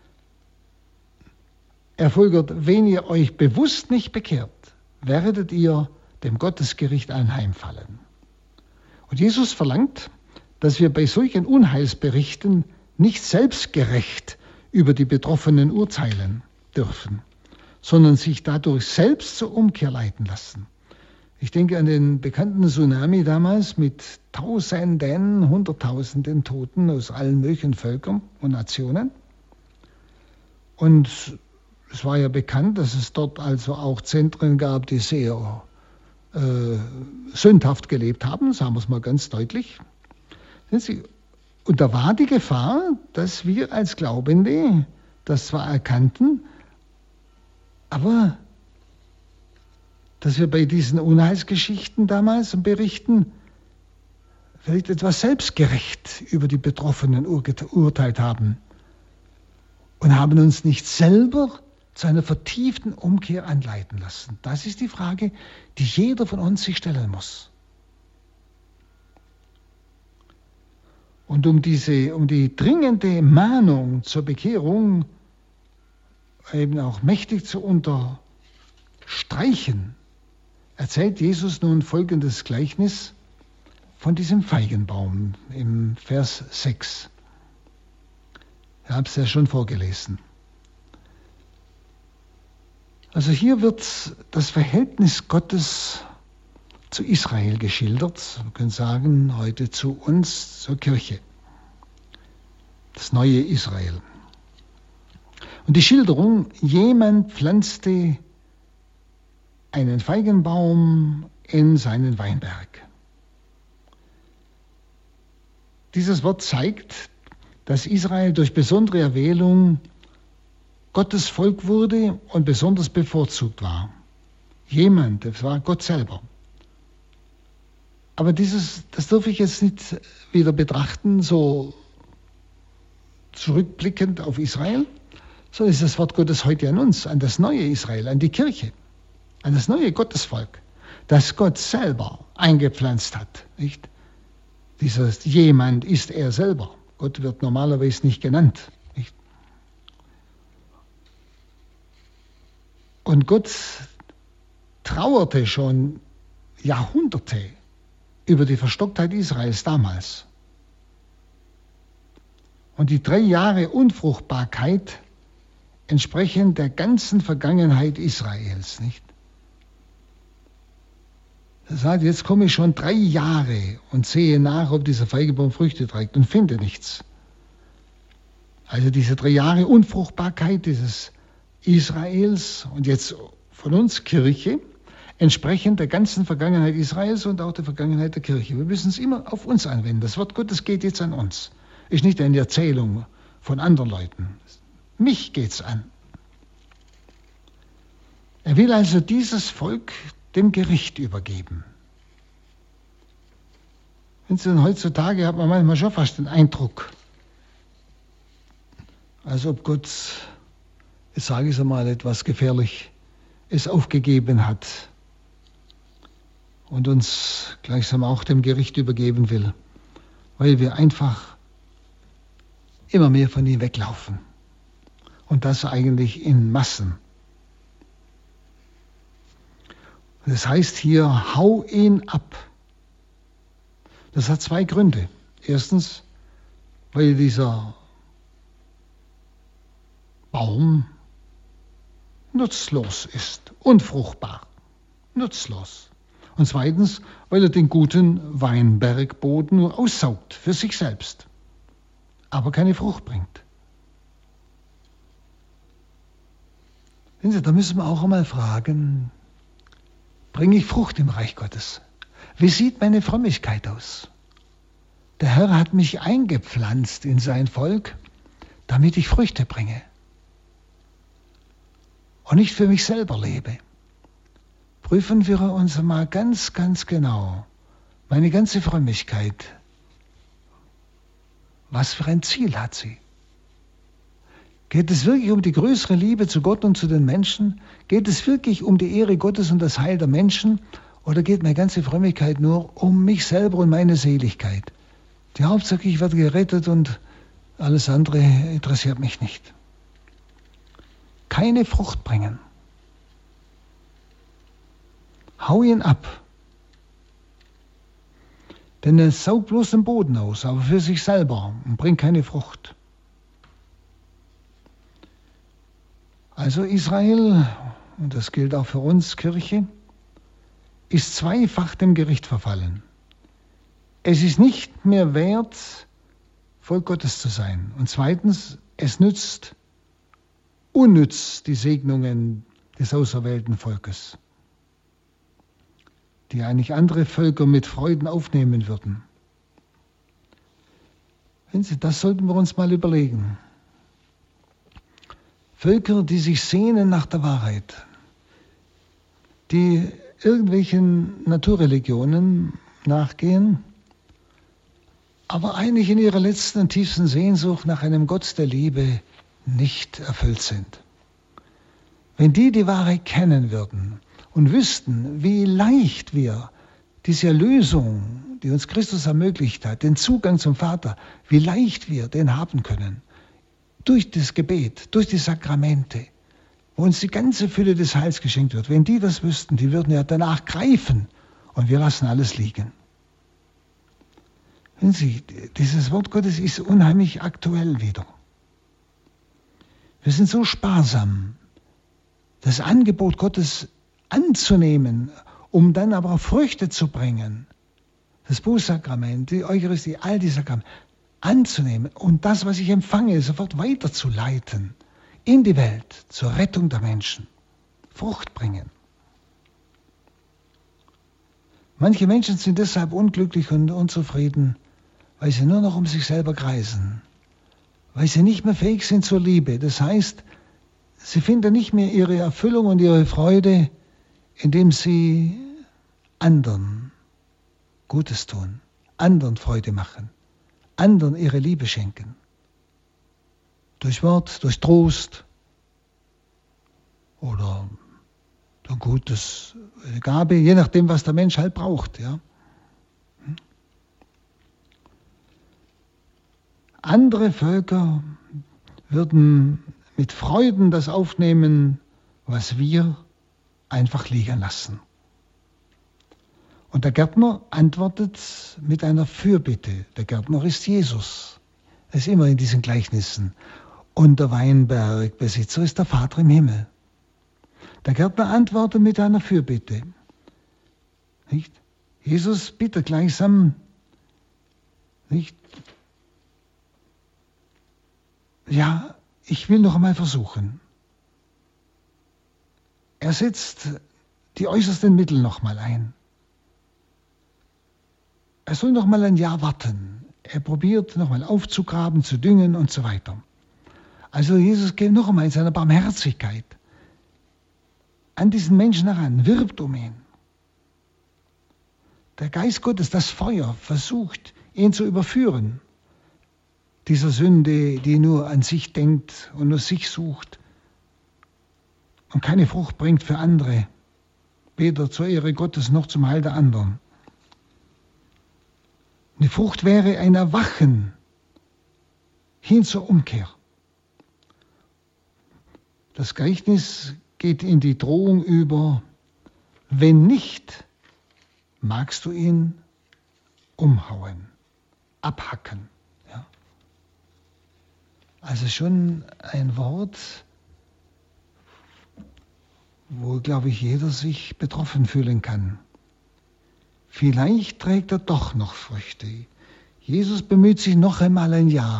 Er folgert, wenn ihr euch bewusst nicht bekehrt, werdet ihr dem Gottesgericht anheimfallen. Und Jesus verlangt, dass wir bei solchen Unheilsberichten nicht selbstgerecht über die Betroffenen urteilen dürfen, sondern sich dadurch selbst zur Umkehr leiten lassen. Ich denke an den bekannten Tsunami damals mit Tausenden, Hunderttausenden Toten aus allen möglichen Völkern und Nationen. Und es war ja bekannt, dass es dort also auch Zentren gab, die sehr äh, sündhaft gelebt haben, sagen wir es mal ganz deutlich. Und da war die Gefahr, dass wir als Glaubende das zwar erkannten, aber dass wir bei diesen Unheilsgeschichten damals und Berichten vielleicht etwas selbstgerecht über die Betroffenen urteilt haben und haben uns nicht selber zu einer vertieften Umkehr anleiten lassen. Das ist die Frage, die jeder von uns sich stellen muss. Und um diese, um die dringende Mahnung zur Bekehrung eben auch mächtig zu unterstreichen, erzählt Jesus nun folgendes Gleichnis von diesem Feigenbaum im Vers sechs. Ich habe es ja schon vorgelesen. Also hier wird das Verhältnis Gottes zu Israel geschildert. Wir können sagen, heute zu uns, zur Kirche. Das neue Israel. Und die Schilderung, jemand pflanzte einen Feigenbaum in seinen Weinberg. Dieses Wort zeigt, dass Israel durch besondere Erwählung Gottes Volk wurde und besonders bevorzugt war. Jemand, das war Gott selber. Aber dieses, das darf ich jetzt nicht wieder betrachten, so zurückblickend auf Israel, sondern ist das Wort Gottes heute an uns, an das neue Israel, an die Kirche, an das neue Gottesvolk, das Gott selber eingepflanzt hat. Nicht? Dieses jemand ist er selber. Gott wird normalerweise nicht genannt. Nicht? Und Gott trauerte schon Jahrhunderte über die Verstocktheit Israels damals. Und die drei Jahre Unfruchtbarkeit entsprechen der ganzen Vergangenheit Israels, nicht? Er sagt, jetzt komme ich schon drei Jahre und sehe nach, ob dieser Feigenbaum Früchte trägt und finde nichts. Also diese drei Jahre Unfruchtbarkeit dieses Israels und jetzt von uns Kirche, entsprechend der ganzen Vergangenheit Israels und auch der Vergangenheit der Kirche. Wir müssen es immer auf uns anwenden. Das Wort Gottes geht jetzt an uns. Ist nicht eine Erzählung von anderen Leuten. Mich geht's an. Er will also dieses Volk dem Gericht übergeben. Denn heutzutage hat man manchmal schon fast den Eindruck, als ob Gott, jetzt sage ich es einmal etwas gefährlich, es aufgegeben hat und uns gleichsam auch dem Gericht übergeben will, weil wir einfach immer mehr von ihm weglaufen. Und das eigentlich in Massen. Das heißt hier, hau ihn ab. Das hat zwei Gründe. Erstens, weil dieser Baum nutzlos ist, unfruchtbar, nutzlos. Und zweitens, weil er den guten Weinbergboden nur aussaugt für sich selbst, aber keine Frucht bringt. Da müssen wir auch einmal fragen, bringe ich Frucht im Reich Gottes? Wie sieht meine Frömmigkeit aus? Der Herr hat mich eingepflanzt in sein Volk, damit ich Früchte bringe und nicht für mich selber lebe. Prüfen wir uns mal ganz, ganz genau, meine ganze Frömmigkeit. Was für ein Ziel hat sie? Geht es wirklich um die größere Liebe zu Gott und zu den Menschen? Geht es wirklich um die Ehre Gottes und das Heil der Menschen? Oder geht meine ganze Frömmigkeit nur um mich selber und meine Seligkeit? Die Hauptsache, ich werde gerettet und alles andere interessiert mich nicht. Keine Frucht bringen. Hau ihn ab. Denn er saugt bloß den Boden aus, aber für sich selber und bringt keine Frucht. Also Israel und das gilt auch für uns Kirche, ist zweifach dem Gericht verfallen. Es ist nicht mehr wert, Volk Gottes zu sein. Und zweitens, es nützt unnütz die Segnungen des auserwählten Volkes, die eigentlich andere Völker mit Freuden aufnehmen würden. Das sollten wir uns mal überlegen. Völker, die sich sehnen nach der Wahrheit, die irgendwelchen Naturreligionen nachgehen, aber eigentlich in ihrer letzten und tiefsten Sehnsucht nach einem Gott der Liebe nicht erfüllt sind. Wenn die die Wahrheit kennen würden und wüssten, wie leicht wir diese Erlösung, die uns Christus ermöglicht hat, den Zugang zum Vater, wie leicht wir den haben können, durch das Gebet, durch die Sakramente, wo uns die ganze Fülle des Heils geschenkt wird. Wenn die das wüssten, die würden ja danach greifen und wir lassen alles liegen. Wenn Sie, dieses Wort Gottes ist unheimlich aktuell wieder. Wir sind so sparsam, das Angebot Gottes anzunehmen, um dann aber auch Früchte zu bringen. Das Bußsakrament, die Eucharistie, all die Sakramente anzunehmen und das, was ich empfange, sofort weiterzuleiten in die Welt, zur Rettung der Menschen. Frucht bringen. Manche Menschen sind deshalb unglücklich und unzufrieden, weil sie nur noch um sich selber kreisen, weil sie nicht mehr fähig sind zur Liebe. Das heißt, sie finden nicht mehr ihre Erfüllung und ihre Freude, indem sie anderen Gutes tun, anderen Freude machen, anderen ihre Liebe schenken. Durch Wort, durch Trost oder durch gutes Gabe, je nachdem, was der Mensch halt braucht. Ja. Andere Völker würden mit Freuden das aufnehmen, was wir einfach liegen lassen. Und der Gärtner antwortet mit einer Fürbitte. Der Gärtner ist Jesus. Er ist immer in diesen Gleichnissen. Und der Weinbergbesitzer ist der Vater im Himmel. Der Gärtner antwortet mit einer Fürbitte. Nicht? Jesus bittet gleichsam, nicht? Ja, ich will noch einmal versuchen. Er setzt die äußersten Mittel noch mal ein. Er soll noch mal ein Jahr warten. Er probiert noch mal aufzugraben, zu düngen und so weiter. Also Jesus geht noch einmal in seiner Barmherzigkeit an diesen Menschen heran, wirbt um ihn. Der Geist Gottes, das Feuer, versucht, ihn zu überführen. Dieser Sünde, die nur an sich denkt und nur sich sucht und keine Frucht bringt für andere, weder zur Ehre Gottes noch zum Heil der anderen. Eine Frucht wäre ein Erwachen hin zur Umkehr. Das Gleichnis geht in die Drohung über, wenn nicht, magst du ihn umhauen, abhacken. Ja. Also schon ein Wort, wo, glaube ich, jeder sich betroffen fühlen kann. Vielleicht trägt er doch noch Früchte. Jesus bemüht sich noch einmal ein Jahr.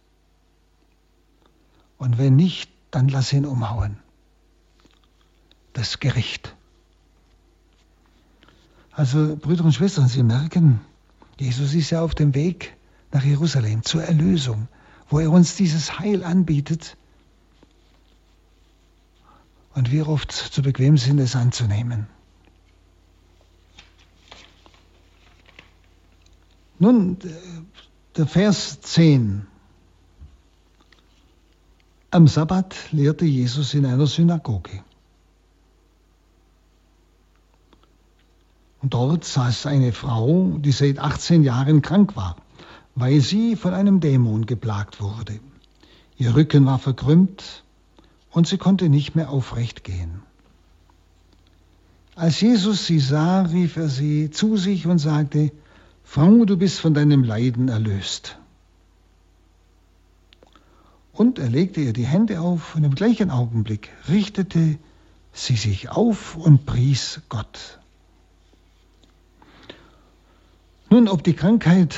Und wenn nicht, dann lass ihn umhauen. Das Gericht. Also, Brüder und Schwestern, Sie merken, Jesus ist ja auf dem Weg nach Jerusalem zur Erlösung, wo er uns dieses Heil anbietet und wir oft zu bequem sind, es anzunehmen. Nun, der Vers zehn. Am Sabbat lehrte Jesus in einer Synagoge. Und dort saß eine Frau, die seit achtzehn Jahren krank war, weil sie von einem Dämon geplagt wurde. Ihr Rücken war verkrümmt und sie konnte nicht mehr aufrecht gehen. Als Jesus sie sah, rief er sie zu sich und sagte: Frau, du bist von deinem Leiden erlöst. Und er legte ihr die Hände auf und im gleichen Augenblick richtete sie sich auf und pries Gott. Nun, ob die Krankheit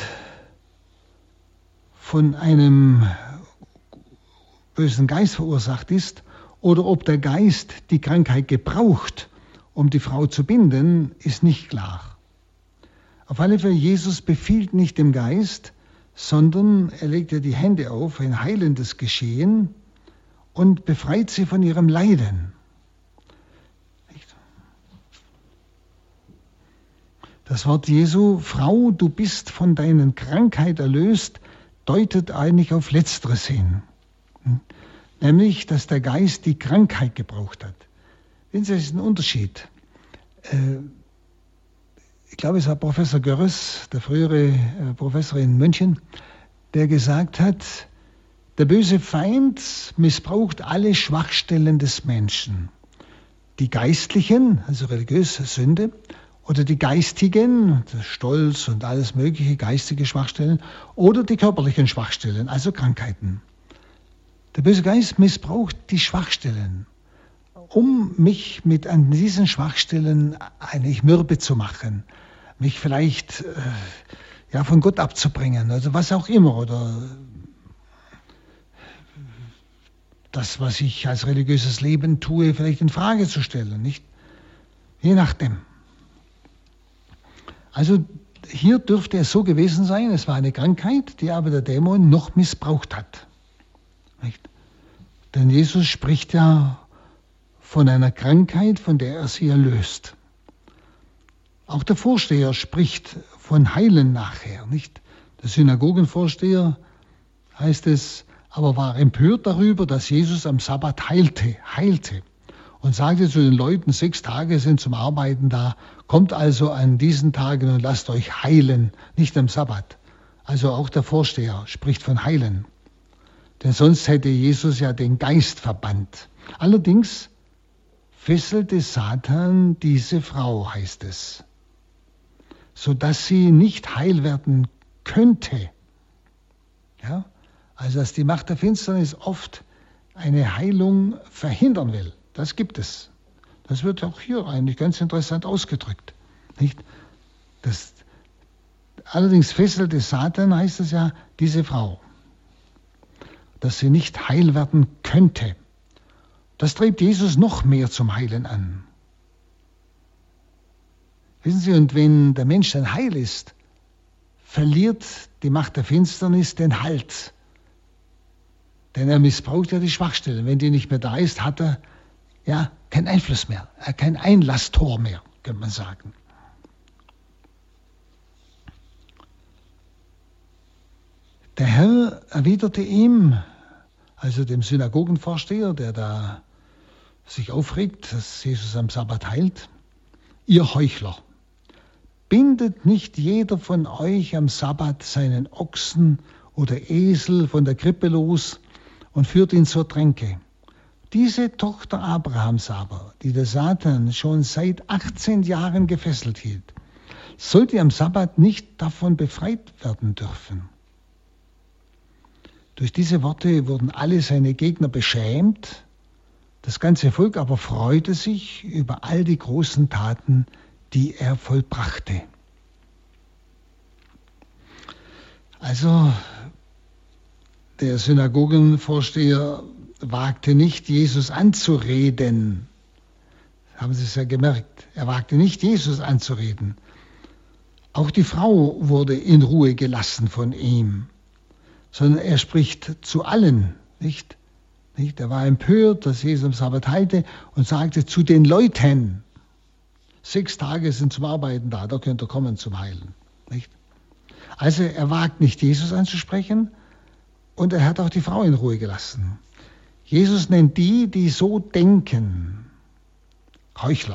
von einem bösen Geist verursacht ist oder ob der Geist die Krankheit gebraucht, um die Frau zu binden, ist nicht klar. Auf alle Fälle, Jesus befiehlt nicht dem Geist, sondern er legt ihr die Hände auf, ein heilendes Geschehen, und befreit sie von ihrem Leiden. Das Wort Jesu, Frau, du bist von deiner Krankheit erlöst, deutet eigentlich auf Letzteres hin. Nämlich, dass der Geist die Krankheit gebraucht hat. Wissen Sie, das ist ein Unterschied. Ich glaube, es war Professor Görres, der frühere Professor in München, der gesagt hat, der böse Feind missbraucht alle Schwachstellen des Menschen. Die geistlichen, also religiöse Sünde, oder die geistigen, Stolz und alles mögliche, geistige Schwachstellen, oder die körperlichen Schwachstellen, also Krankheiten. Der böse Geist missbraucht die Schwachstellen, um mich mit an diesen Schwachstellen eigentlich mürbe zu machen, mich vielleicht äh, ja, von Gott abzubringen, also was auch immer, oder das, was ich als religiöses Leben tue, vielleicht in Frage zu stellen, nicht? Je nachdem. Also hier dürfte es so gewesen sein, es war eine Krankheit, die aber der Dämon noch missbraucht hat. Nicht? Denn Jesus spricht ja von einer Krankheit, von der er sie erlöst. Auch der Vorsteher spricht von Heilen nachher, nicht? Der Synagogenvorsteher, heißt es, aber war empört darüber, dass Jesus am Sabbat heilte, heilte und sagte zu den Leuten, sechs Tage sind zum Arbeiten da, kommt also an diesen Tagen und lasst euch heilen, nicht am Sabbat. Also auch der Vorsteher spricht von Heilen. Denn sonst hätte Jesus ja den Geist verbannt. Allerdings fesselte Satan diese Frau, heißt es, sodass sie nicht heil werden könnte. Ja? Also dass die Macht der Finsternis oft eine Heilung verhindern will. Das gibt es. Das wird auch hier eigentlich ganz interessant ausgedrückt. Nicht? Das, allerdings fesselte Satan, heißt es ja, diese Frau, dass sie nicht heil werden könnte. Das treibt Jesus noch mehr zum Heilen an. Wissen Sie, und wenn der Mensch dann heil ist, verliert die Macht der Finsternis den Halt. Denn er missbraucht ja die Schwachstellen. Wenn die nicht mehr da ist, hat er ja keinen Einfluss mehr, kein Einlasstor mehr, könnte man sagen. Der Herr erwiderte ihm, also dem Synagogenvorsteher, der da sich aufregt, dass Jesus am Sabbat heilt, ihr Heuchler, bindet nicht jeder von euch am Sabbat seinen Ochsen oder Esel von der Krippe los und führt ihn zur Tränke. Diese Tochter Abrahams aber, die der Satan schon seit achtzehn Jahren gefesselt hielt, sollte am Sabbat nicht davon befreit werden dürfen. Durch diese Worte wurden alle seine Gegner beschämt, das ganze Volk aber freute sich über all die großen Taten, die er vollbrachte. Also der Synagogenvorsteher wagte nicht, Jesus anzureden. Haben Sie es ja gemerkt. Er wagte nicht, Jesus anzureden. Auch die Frau wurde in Ruhe gelassen von ihm, sondern er spricht zu allen, nicht? Nicht? Er war empört, dass Jesus am Sabbat heilte und sagte zu den Leuten, sechs Tage sind zum Arbeiten da, da könnt ihr kommen zum Heilen. Nicht? Also er wagt nicht, Jesus anzusprechen und er hat auch die Frau in Ruhe gelassen. Jesus nennt die, die so denken, Heuchler.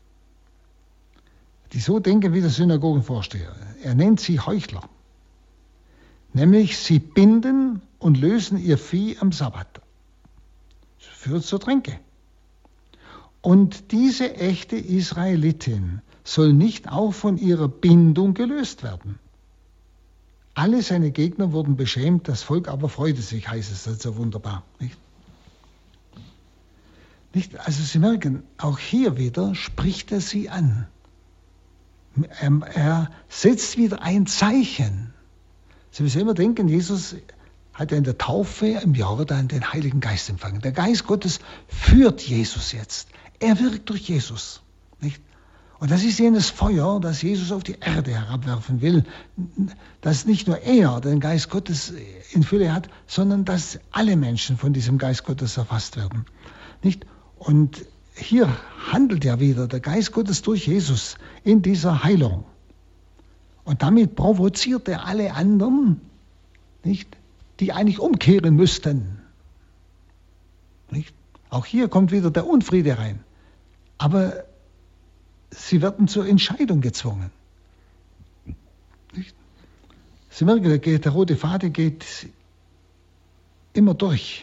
Die so denken wie der Synagogenvorsteher. Er nennt sie Heuchler. Nämlich sie binden und lösen ihr Vieh am Sabbat. Das führt zur Tränke. Und diese echte Israelitin soll nicht auch von ihrer Bindung gelöst werden. Alle seine Gegner wurden beschämt, das Volk aber freute sich, heißt es, das ist ja wunderbar. Nicht? Nicht? Also Sie merken, auch hier wieder spricht er sie an. Er, er setzt wieder ein Zeichen. Sie müssen immer denken, Jesus hat ja in der Taufe im Jordan den Heiligen Geist empfangen. Der Geist Gottes führt Jesus jetzt. Er wirkt durch Jesus. Nicht? Und das ist jenes Feuer, das Jesus auf die Erde herabwerfen will, dass nicht nur er den Geist Gottes in Fülle hat, sondern dass alle Menschen von diesem Geist Gottes erfasst werden. Nicht? Und hier handelt ja wieder der Geist Gottes durch Jesus in dieser Heilung. Und damit provoziert er alle anderen, nicht, die eigentlich umkehren müssten. Nicht? Auch hier kommt wieder der Unfriede rein. Aber sie werden zur Entscheidung gezwungen. Nicht? Sie merken, der, geht, der rote Faden geht immer durch.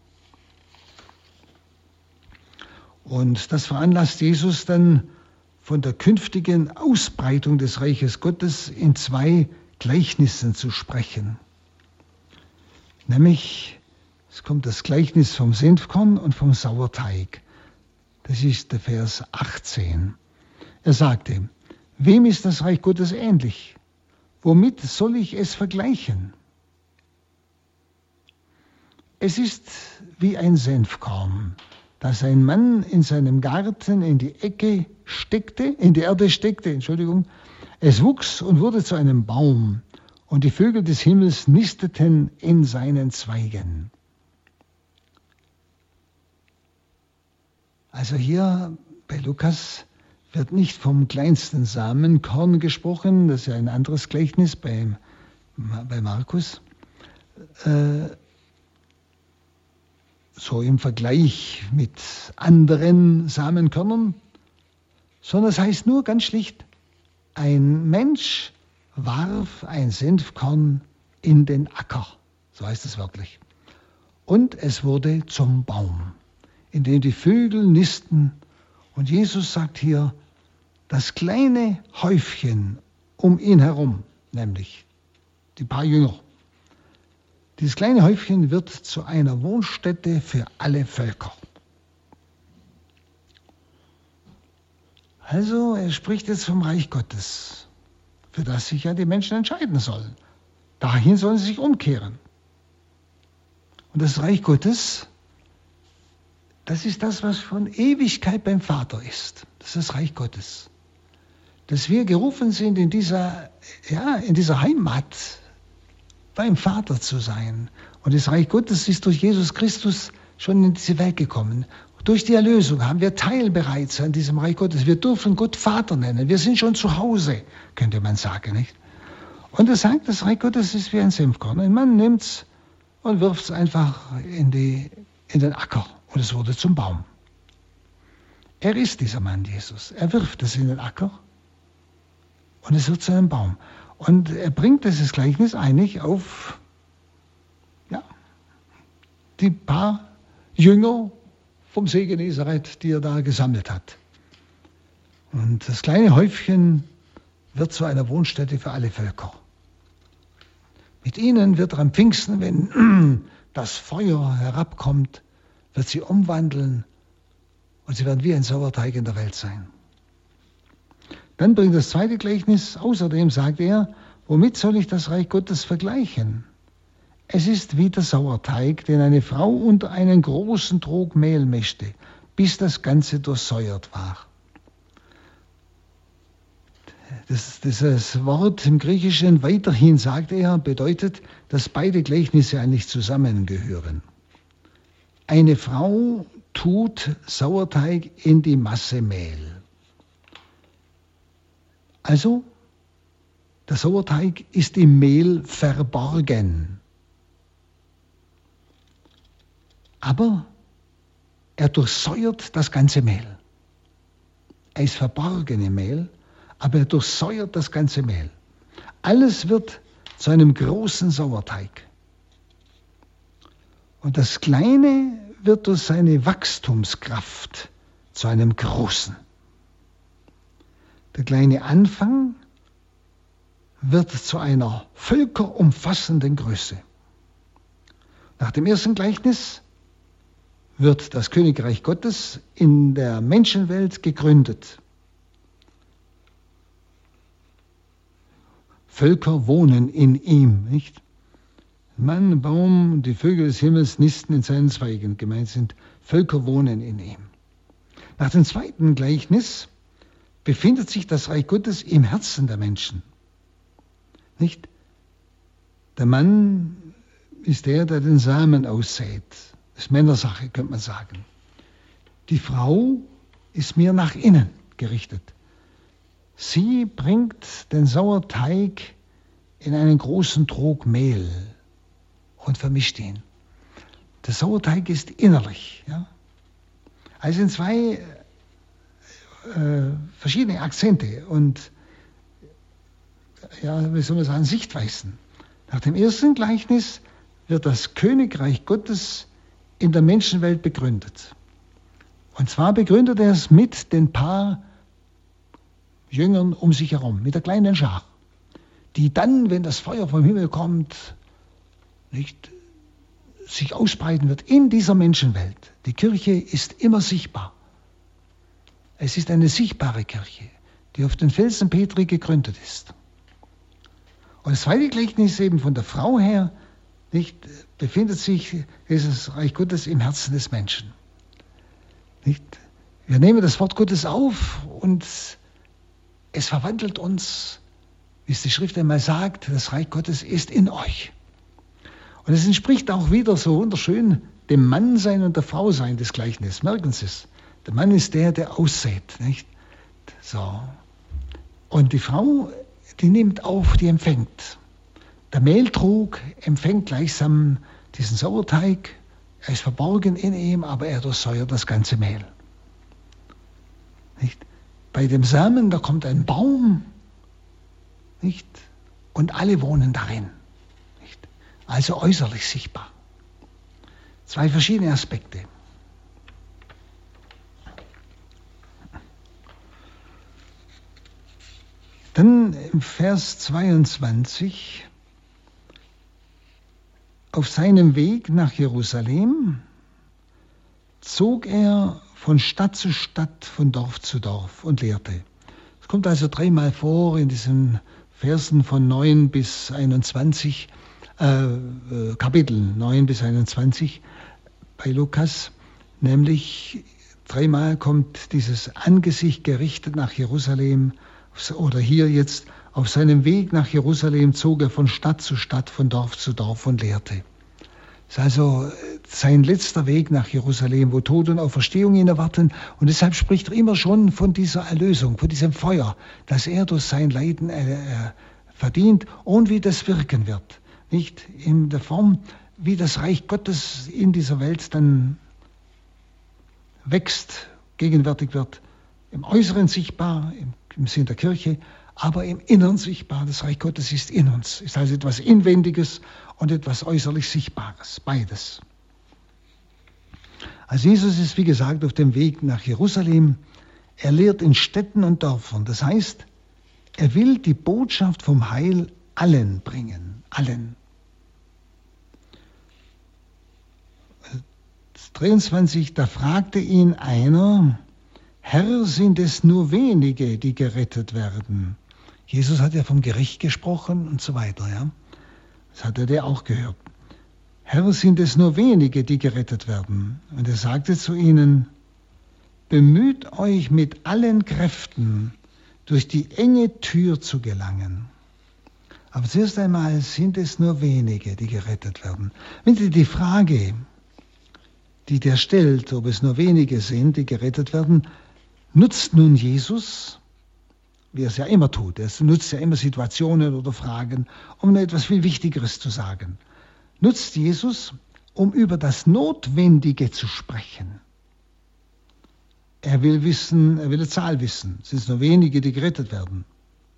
Und das veranlasst Jesus dann von der künftigen Ausbreitung des Reiches Gottes in zwei Gleichnissen zu sprechen. Nämlich, es kommt das Gleichnis vom Senfkorn und vom Sauerteig. Das ist der Vers achtzehn. Er sagte, wem ist das Reich Gottes ähnlich? Womit soll ich es vergleichen? Es ist wie ein Senfkorn, das ein Mann in seinem Garten in die Ecke steckte, in die Erde steckte, Entschuldigung. Es wuchs und wurde zu einem Baum, und die Vögel des Himmels nisteten in seinen Zweigen. Also hier bei Lukas wird nicht vom kleinsten Samenkorn gesprochen, das ist ja ein anderes Gleichnis bei, bei Markus, äh, so im Vergleich mit anderen Samenkörnern, sondern es heißt nur ganz schlicht, ein Mensch warf ein Senfkorn in den Acker, so heißt es wörtlich, und es wurde zum Baum, in dem die Vögel nisten. Und Jesus sagt hier, das kleine Häufchen um ihn herum, nämlich die paar Jünger, dieses kleine Häufchen wird zu einer Wohnstätte für alle Völker. Also, er spricht jetzt vom Reich Gottes, für das sich ja die Menschen entscheiden sollen. Dahin sollen sie sich umkehren. Und das Reich Gottes, das ist das, was von Ewigkeit beim Vater ist. Das ist das Reich Gottes. Dass wir gerufen sind, in dieser, ja, in dieser Heimat beim Vater zu sein. Und das Reich Gottes ist durch Jesus Christus schon in diese Welt gekommen. Durch die Erlösung haben wir Teil bereits an diesem Reich Gottes. Wir dürfen Gott Vater nennen. Wir sind schon zu Hause, könnte man sagen, nicht? Und er sagt, das Reich Gottes ist wie ein Senfkorn. Ein Mann nimmt es und wirft es einfach in, die, in den Acker. Und es wurde zum Baum. Er ist dieser Mann, Jesus. Er wirft es in den Acker und es wird zu einem Baum. Und er bringt dieses Gleichnis eigentlich auf, ja, die paar Jünger vom See Genezareth, die er da gesammelt hat. Und das kleine Häufchen wird zu einer Wohnstätte für alle Völker. Mit ihnen wird er am Pfingsten, wenn das Feuer herabkommt, wird sie umwandeln und sie werden wie ein Sauerteig in der Welt sein. Dann bringt das zweite Gleichnis, außerdem sagt er, womit soll ich das Reich Gottes vergleichen? Es ist wie der Sauerteig, den eine Frau unter einen großen Trog Mehl mischte, bis das Ganze durchsäuert war. Das, dieses Wort im Griechischen weiterhin, sagt er, bedeutet, dass beide Gleichnisse eigentlich zusammengehören. Eine Frau tut Sauerteig in die Masse Mehl. Also, der Sauerteig ist im Mehl verborgen. Aber er durchsäuert das ganze Mehl. Er ist verborgen im Mehl, aber er durchsäuert das ganze Mehl. Alles wird zu einem großen Sauerteig. Und das Kleine wird durch seine Wachstumskraft zu einem Großen. Der kleine Anfang wird zu einer völkerumfassenden Größe. Nach dem ersten Gleichnis wird das Königreich Gottes in der Menschenwelt gegründet. Völker wohnen in ihm, nicht? Mann, Baum und die Vögel des Himmels nisten in seinen Zweigen. Gemeint sind, Völker wohnen in ihm. Nach dem zweiten Gleichnis befindet sich das Reich Gottes im Herzen der Menschen. Nicht? Der Mann ist der, der den Samen aussät. Das ist Männersache, könnte man sagen. Die Frau ist mehr nach innen gerichtet. Sie bringt den Sauerteig in einen großen Trog Mehl und vermischt ihn. Der Sauerteig ist innerlich. Ja? Also sind zwei äh, verschiedene Akzente und ja, wie soll man sagen, Sichtweisen. Nach dem ersten Gleichnis wird das Königreich Gottes in der Menschenwelt begründet. Und zwar begründet er es mit den paar Jüngern um sich herum, mit der kleinen Schar, die dann, wenn das Feuer vom Himmel kommt, nicht sich ausbreiten wird in dieser Menschenwelt. Die Kirche ist immer sichtbar. Es ist eine sichtbare Kirche, die auf den Felsen Petri gegründet ist. Und das zweite Gleichnis eben von der Frau her, nicht, befindet sich dieses Reich Gottes im Herzen des Menschen. Nicht? Wir nehmen das Wort Gottes auf und es verwandelt uns, wie es die Schrift einmal sagt, das Reich Gottes ist in euch. Und es entspricht auch wieder so wunderschön dem Mannsein und der Frausein des Gleichnisses. Merken Sie es. Der Mann ist der, der aussät. Nicht? So. Und die Frau, die nimmt auf, die empfängt. Der Mehltrog empfängt gleichsam diesen Sauerteig. Er ist verborgen in ihm, aber er durchsäuert das ganze Mehl. Nicht? Bei dem Samen, da kommt ein Baum, nicht? Und alle wohnen darin. Nicht? Also äußerlich sichtbar. Zwei verschiedene Aspekte. Dann im Vers zweiundzwanzig: Auf seinem Weg nach Jerusalem zog er von Stadt zu Stadt, von Dorf zu Dorf und lehrte. Es kommt also dreimal vor in diesen Versen von neun bis einundzwanzig, äh, äh, Kapiteln neun bis einundzwanzig bei Lukas, nämlich dreimal kommt dieses Angesicht gerichtet nach Jerusalem, oder hier jetzt, auf seinem Weg nach Jerusalem zog er von Stadt zu Stadt, von Dorf zu Dorf und lehrte. Das ist also sein letzter Weg nach Jerusalem, wo Tod und Auferstehung ihn erwarten. Und deshalb spricht er immer schon von dieser Erlösung, von diesem Feuer, das er durch sein Leiden äh, verdient und wie das wirken wird. Nicht in der Form, wie das Reich Gottes in dieser Welt dann wächst, gegenwärtig wird. Im Äußeren sichtbar, im, im Sinn der Kirche, aber im Inneren sichtbar. Das Reich Gottes ist in uns. Ist also etwas Inwendiges und etwas äußerlich Sichtbares. Beides. Also Jesus ist, wie gesagt, auf dem Weg nach Jerusalem. Er lehrt in Städten und Dörfern. Das heißt, er will die Botschaft vom Heil allen bringen. Allen. dreiundzwanzig, da fragte ihn einer: Herr, sind es nur wenige, die gerettet werden? Jesus hat ja vom Gericht gesprochen und so weiter. Ja? Das hat er der auch gehört. Herr, sind es nur wenige, die gerettet werden? Und er sagte zu ihnen: Bemüht euch mit allen Kräften, durch die enge Tür zu gelangen. Aber zuerst einmal sind es nur wenige, die gerettet werden. Wenn Sie die Frage, die der stellt, ob es nur wenige sind, die gerettet werden, nutzt nun Jesus, wie er es ja immer tut, er nutzt ja immer Situationen oder Fragen, um etwas viel Wichtigeres zu sagen. Nutzt Jesus, um über das Notwendige zu sprechen. Er will wissen, er will eine Zahl wissen. Es sind nur wenige, die gerettet werden.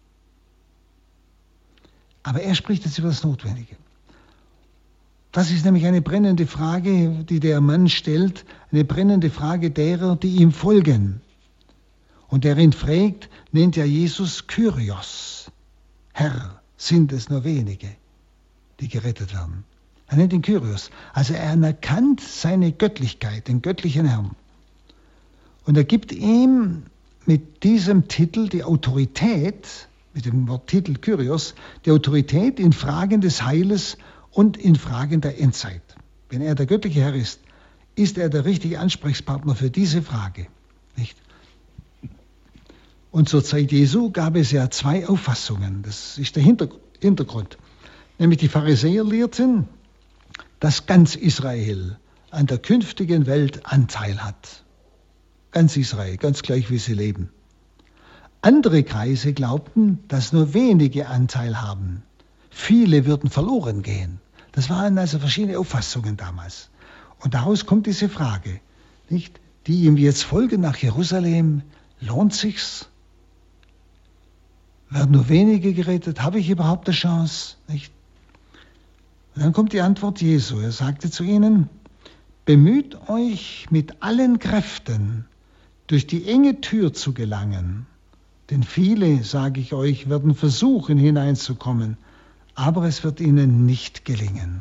Aber er spricht jetzt über das Notwendige. Das ist nämlich eine brennende Frage, die der Mann stellt, eine brennende Frage derer, die ihm folgen. Und der ihn fragt, nennt ja Jesus Kyrios. Herr, sind es nur wenige, die gerettet werden? Er nennt ihn Kyrios. Also er anerkannt seine Göttlichkeit, den göttlichen Herrn. Und er gibt ihm mit diesem Titel die Autorität, mit dem Wort Titel Kyrios, die Autorität in Fragen des Heiles und in Fragen der Endzeit. Wenn er der göttliche Herr ist, ist er der richtige Ansprechpartner für diese Frage. Nicht? Und zur Zeit Jesu gab es ja zwei Auffassungen. Das ist der Hintergrund. Nämlich die Pharisäer lehrten, dass ganz Israel an der künftigen Welt Anteil hat. Ganz Israel, ganz gleich wie sie leben. Andere Kreise glaubten, dass nur wenige Anteil haben. Viele würden verloren gehen. Das waren also verschiedene Auffassungen damals. Und daraus kommt diese Frage, nicht? Die ihm jetzt folgen nach Jerusalem, lohnt sich's? Werden nur wenige gerettet? Habe ich überhaupt eine Chance? Nicht? Und dann kommt die Antwort Jesu. Er sagte zu ihnen, bemüht euch mit allen Kräften, durch die enge Tür zu gelangen. Denn viele, sage ich euch, werden versuchen hineinzukommen, aber es wird ihnen nicht gelingen.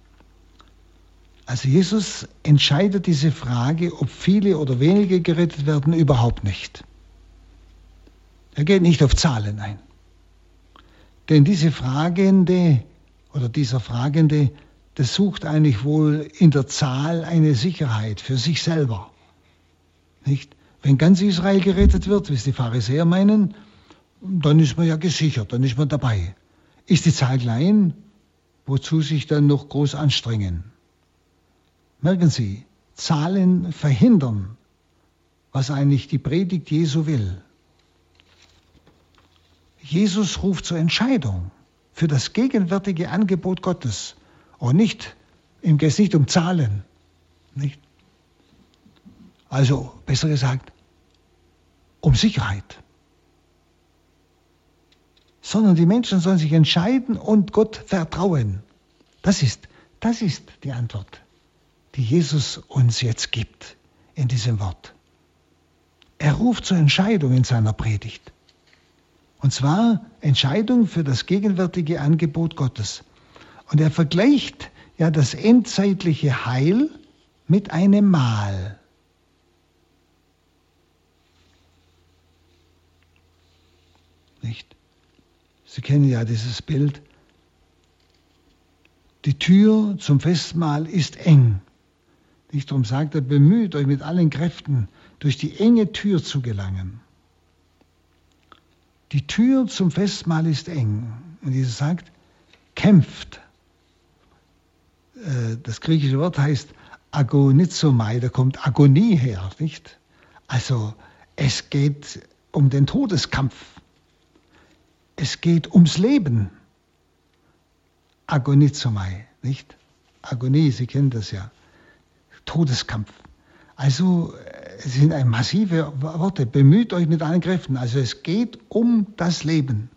Also Jesus entscheidet diese Frage, ob viele oder wenige gerettet werden, überhaupt nicht. Er geht nicht auf Zahlen ein. Denn diese Fragende oder dieser Fragende, der sucht eigentlich wohl in der Zahl eine Sicherheit für sich selber. Nicht? Wenn ganz Israel gerettet wird, wie es die Pharisäer meinen, dann ist man ja gesichert, dann ist man dabei. Ist die Zahl klein, wozu sich dann noch groß anstrengen? Merken Sie, Zahlen verhindern, was eigentlich die Predigt Jesu will. Jesus ruft zur Entscheidung für das gegenwärtige Angebot Gottes und nicht, ihm geht es nicht um Zahlen. Nicht? Also, besser gesagt, um Sicherheit. Sondern die Menschen sollen sich entscheiden und Gott vertrauen. Das ist, das ist die Antwort, die Jesus uns jetzt gibt in diesem Wort. Er ruft zur Entscheidung in seiner Predigt. Und zwar Entscheidung für das gegenwärtige Angebot Gottes. Und er vergleicht ja das endzeitliche Heil mit einem Mahl. Nicht? Sie kennen ja dieses Bild. Die Tür zum Festmahl ist eng. Nicht? Darum sagt er, bemüht euch mit allen Kräften, durch die enge Tür zu gelangen. Die Tür zum Festmahl ist eng. Und Jesus sagt, kämpft. Das griechische Wort heißt agonizomai, da kommt Agonie her, nicht? Also es geht um den Todeskampf. Es geht ums Leben. Agonizomai, nicht? Agonie, Sie kennen das ja. Todeskampf. Also es sind ein massive Worte. Bemüht euch mit allen Kräften. Also es geht um das Leben.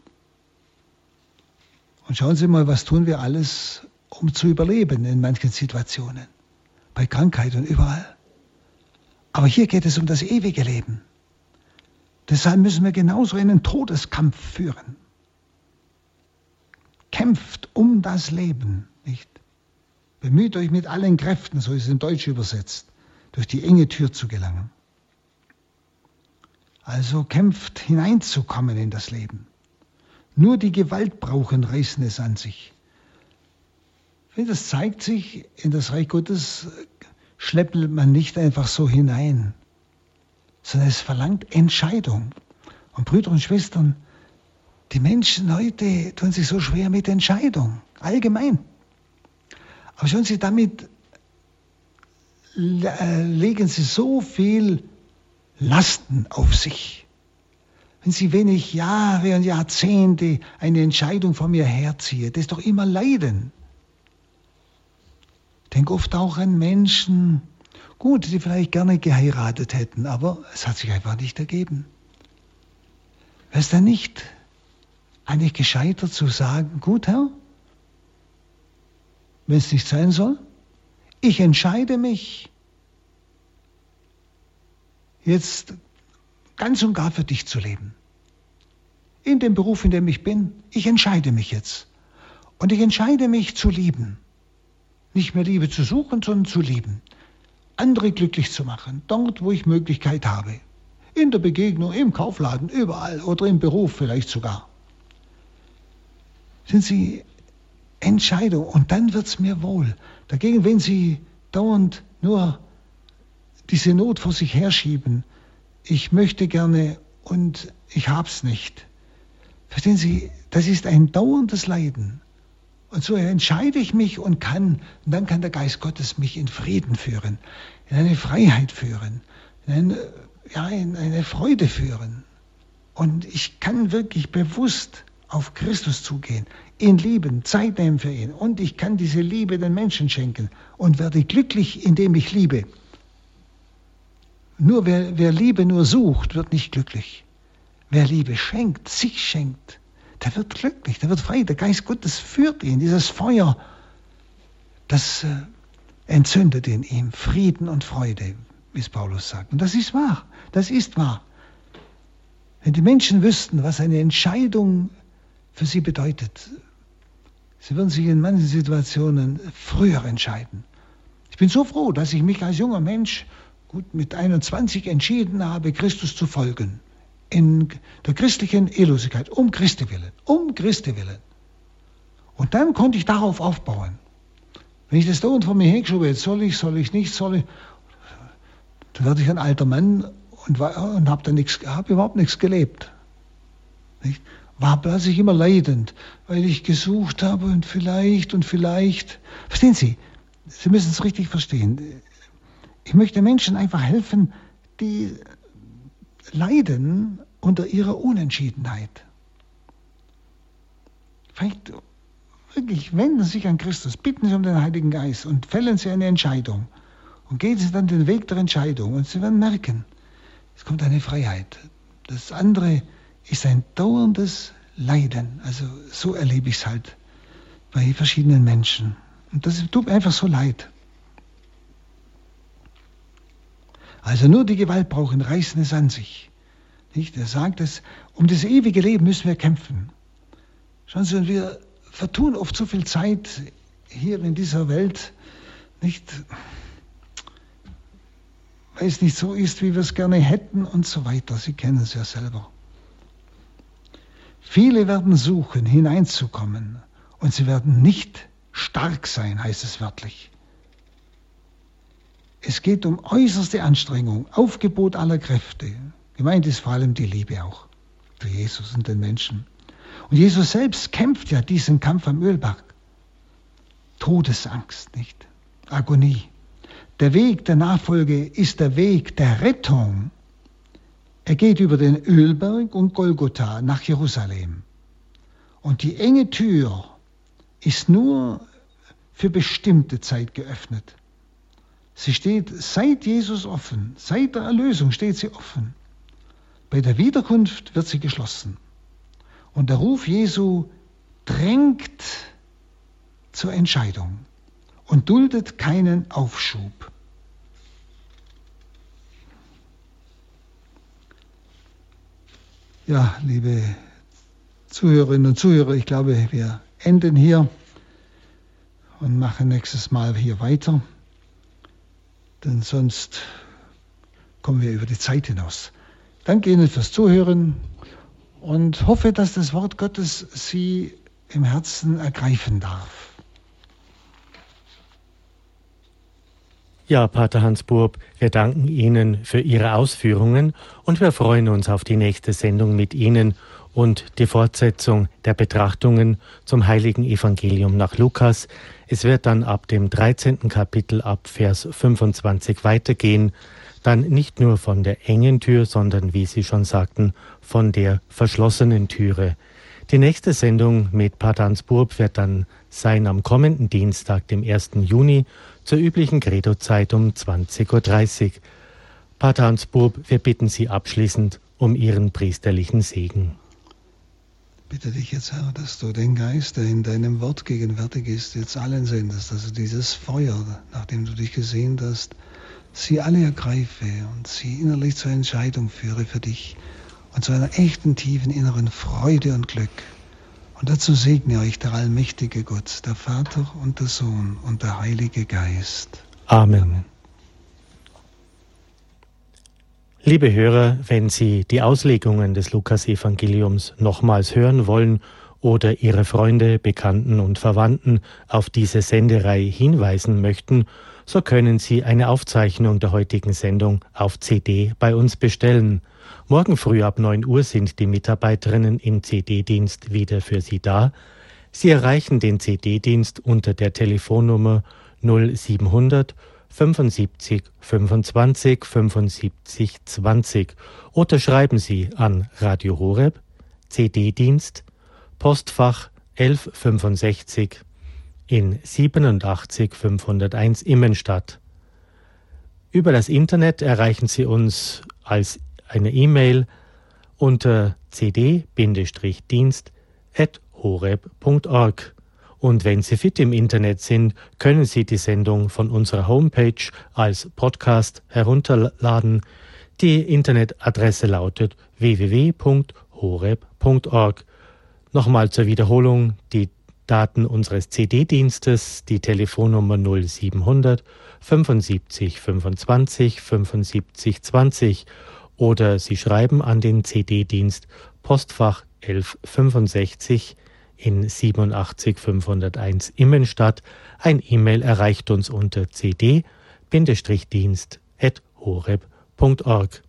Und schauen Sie mal, was tun wir alles, um zu überleben in manchen Situationen. Bei Krankheit und überall. Aber hier geht es um das ewige Leben. Deshalb müssen wir genauso einen Todeskampf führen. Kämpft um das Leben, nicht? Bemüht euch mit allen Kräften, so ist es in Deutsch übersetzt, durch die enge Tür zu gelangen. Also kämpft hineinzukommen in das Leben. Nur die Gewaltbrauchen reißen es an sich. Das zeigt sich, in das Reich Gottes schleppt man nicht einfach so hinein, sondern es verlangt Entscheidung. Und Brüder und Schwestern, die Menschen heute tun sich so schwer mit Entscheidung, allgemein. Aber schauen Sie, damit legen Sie so viel Lasten auf sich. Wenn Sie wenig Jahre und Jahrzehnte eine Entscheidung von mir herziehen, das ist doch immer Leiden. Ich denke oft auch an Menschen, gut, die vielleicht gerne geheiratet hätten, aber es hat sich einfach nicht ergeben. Wäre es dann nicht eigentlich gescheiter zu sagen, gut, Herr, wenn es nicht sein soll, ich entscheide mich jetzt ganz und gar für dich zu leben. In dem Beruf, in dem ich bin, ich entscheide mich jetzt. Und ich entscheide mich zu lieben. Nicht mehr Liebe zu suchen, sondern zu lieben. Andere glücklich zu machen, dort, wo ich Möglichkeit habe. In der Begegnung, im Kaufladen, überall oder im Beruf vielleicht sogar. Sind Sie Entscheidung und dann wird es mir wohl. Dagegen, wenn Sie dauernd nur diese Not vor sich herschieben, ich möchte gerne und ich hab's nicht. Verstehen Sie, das ist ein dauerndes Leiden. Und so entscheide ich mich und kann, und dann kann der Geist Gottes mich in Frieden führen, in eine Freiheit führen, in eine, ja, in eine Freude führen. Und ich kann wirklich bewusst auf Christus zugehen, ihn lieben, Zeit nehmen für ihn. Und ich kann diese Liebe den Menschen schenken und werde glücklich, indem ich liebe. Nur wer, wer Liebe nur sucht, wird nicht glücklich. Wer Liebe schenkt, sich schenkt, der wird glücklich, der wird frei. Der Geist Gottes führt ihn, dieses Feuer, das äh, entzündet in ihm Frieden und Freude, wie es Paulus sagt. Und das ist wahr, das ist wahr. Wenn die Menschen wüssten, was eine Entscheidung für sie bedeutet, sie würden sich in manchen Situationen früher entscheiden. Ich bin so froh, dass ich mich als junger Mensch gut mit einundzwanzig entschieden habe, Christus zu folgen. In der christlichen Ehelosigkeit, um Christi willen, um Christi willen. Und dann konnte ich darauf aufbauen. Wenn ich das da unten vor mir hergeschoben, jetzt soll ich, soll ich nicht, soll ich, dann werde ich ein alter Mann und, und habe hab überhaupt nichts gelebt. Nicht? War plötzlich immer leidend, weil ich gesucht habe und vielleicht und vielleicht. Verstehen Sie? Sie müssen es richtig verstehen. Ich möchte Menschen einfach helfen, die leiden unter ihrer Unentschiedenheit. Vielleicht wirklich wenden Sie sich an Christus, bitten Sie um den Heiligen Geist und fällen Sie eine Entscheidung. Und gehen Sie dann den Weg der Entscheidung und Sie werden merken, es kommt eine Freiheit. Das andere ist ein dauerndes Leiden. Also so erlebe ich es halt bei verschiedenen Menschen. Und das tut mir einfach so leid. Also nur die Gewaltbrauchen reißen es an sich. Nicht? Er sagt es, um das ewige Leben müssen wir kämpfen. Schauen Sie, und wir vertun oft so viel Zeit hier in dieser Welt, nicht, weil es nicht so ist, wie wir es gerne hätten und so weiter. Sie kennen es ja selber. Viele werden suchen, hineinzukommen, und sie werden nicht stark sein, heißt es wörtlich. Es geht um äußerste Anstrengung, Aufgebot aller Kräfte. Gemeint ist vor allem die Liebe auch für Jesus und den Menschen. Und Jesus selbst kämpft ja diesen Kampf am Ölberg. Todesangst, nicht? Agonie. Der Weg der Nachfolge ist der Weg der Rettung. Er geht über den Ölberg und Golgotha nach Jerusalem. Und die enge Tür ist nur für bestimmte Zeit geöffnet. Sie steht seit Jesus offen, seit der Erlösung steht sie offen. Bei der Wiederkunft wird sie geschlossen. Und der Ruf Jesu drängt zur Entscheidung und duldet keinen Aufschub. Ja, liebe Zuhörerinnen und Zuhörer, ich glaube, wir enden hier und machen nächstes Mal hier weiter. Denn sonst kommen wir über die Zeit hinaus. Danke Ihnen fürs Zuhören und hoffe, dass das Wort Gottes Sie im Herzen ergreifen darf. Ja, Pater Hans Burb, wir danken Ihnen für Ihre Ausführungen und wir freuen uns auf die nächste Sendung mit Ihnen und die Fortsetzung der Betrachtungen zum heiligen Evangelium nach Lukas. Es wird dann ab dem dreizehnten Kapitel ab Vers fünfundzwanzig weitergehen, dann nicht nur von der engen Tür, sondern, wie Sie schon sagten, von der verschlossenen Türe. Die nächste Sendung mit Pater Hans Burb wird dann sein am kommenden Dienstag, dem ersten Juni, zur üblichen Credo-Zeit um zwanzig Uhr dreißig. Pater Hans Burb, wir bitten Sie abschließend um Ihren priesterlichen Segen. Bitte dich jetzt, Herr, dass du den Geist, der in deinem Wort gegenwärtig ist, jetzt allen sendest, dass du dieses Feuer, nachdem du dich gesehnt hast, sie alle ergreife und sie innerlich zur Entscheidung führe für dich und zu einer echten, tiefen inneren Freude und Glück Und dazu segne euch der allmächtige Gott, der Vater und der Sohn und der Heilige Geist. Amen. Liebe Hörer, wenn Sie die Auslegungen des Lukas-Evangeliums nochmals hören wollen oder Ihre Freunde, Bekannten und Verwandten auf diese Sendereihe hinweisen möchten, so können Sie eine Aufzeichnung der heutigen Sendung auf C D bei uns bestellen. Morgen früh ab neun Uhr sind die Mitarbeiterinnen im C D-Dienst wieder für Sie da. Sie erreichen den C D-Dienst unter der Telefonnummer null siebenhundert fünfundsiebzig fünfundzwanzig fünfundsiebzig zwanzig oder schreiben Sie an Radio Horeb, C D-Dienst, Postfach elf fünfundsechzig in siebenundachtzig fünfhunderteins Immenstadt. Über das Internet erreichen Sie uns als eine E-Mail unter c d Bindestrich-dienst at horeb punkt org. Und wenn Sie fit im Internet sind, können Sie die Sendung von unserer Homepage als Podcast herunterladen. Die Internetadresse lautet w w w punkt horeb punkt org. Nochmal zur Wiederholung die Daten unseres C D-Dienstes, die Telefonnummer null siebenhundert fünfundsiebzig fünfundzwanzig fünfundsiebzig zwanzig oder Sie schreiben an den C D-Dienst Postfach elf fünfundsechzig in siebenundachtzig fünfhunderteins Immenstadt. Ein E-Mail erreicht uns unter c d Bindestrich-dienst at horeb punkt org.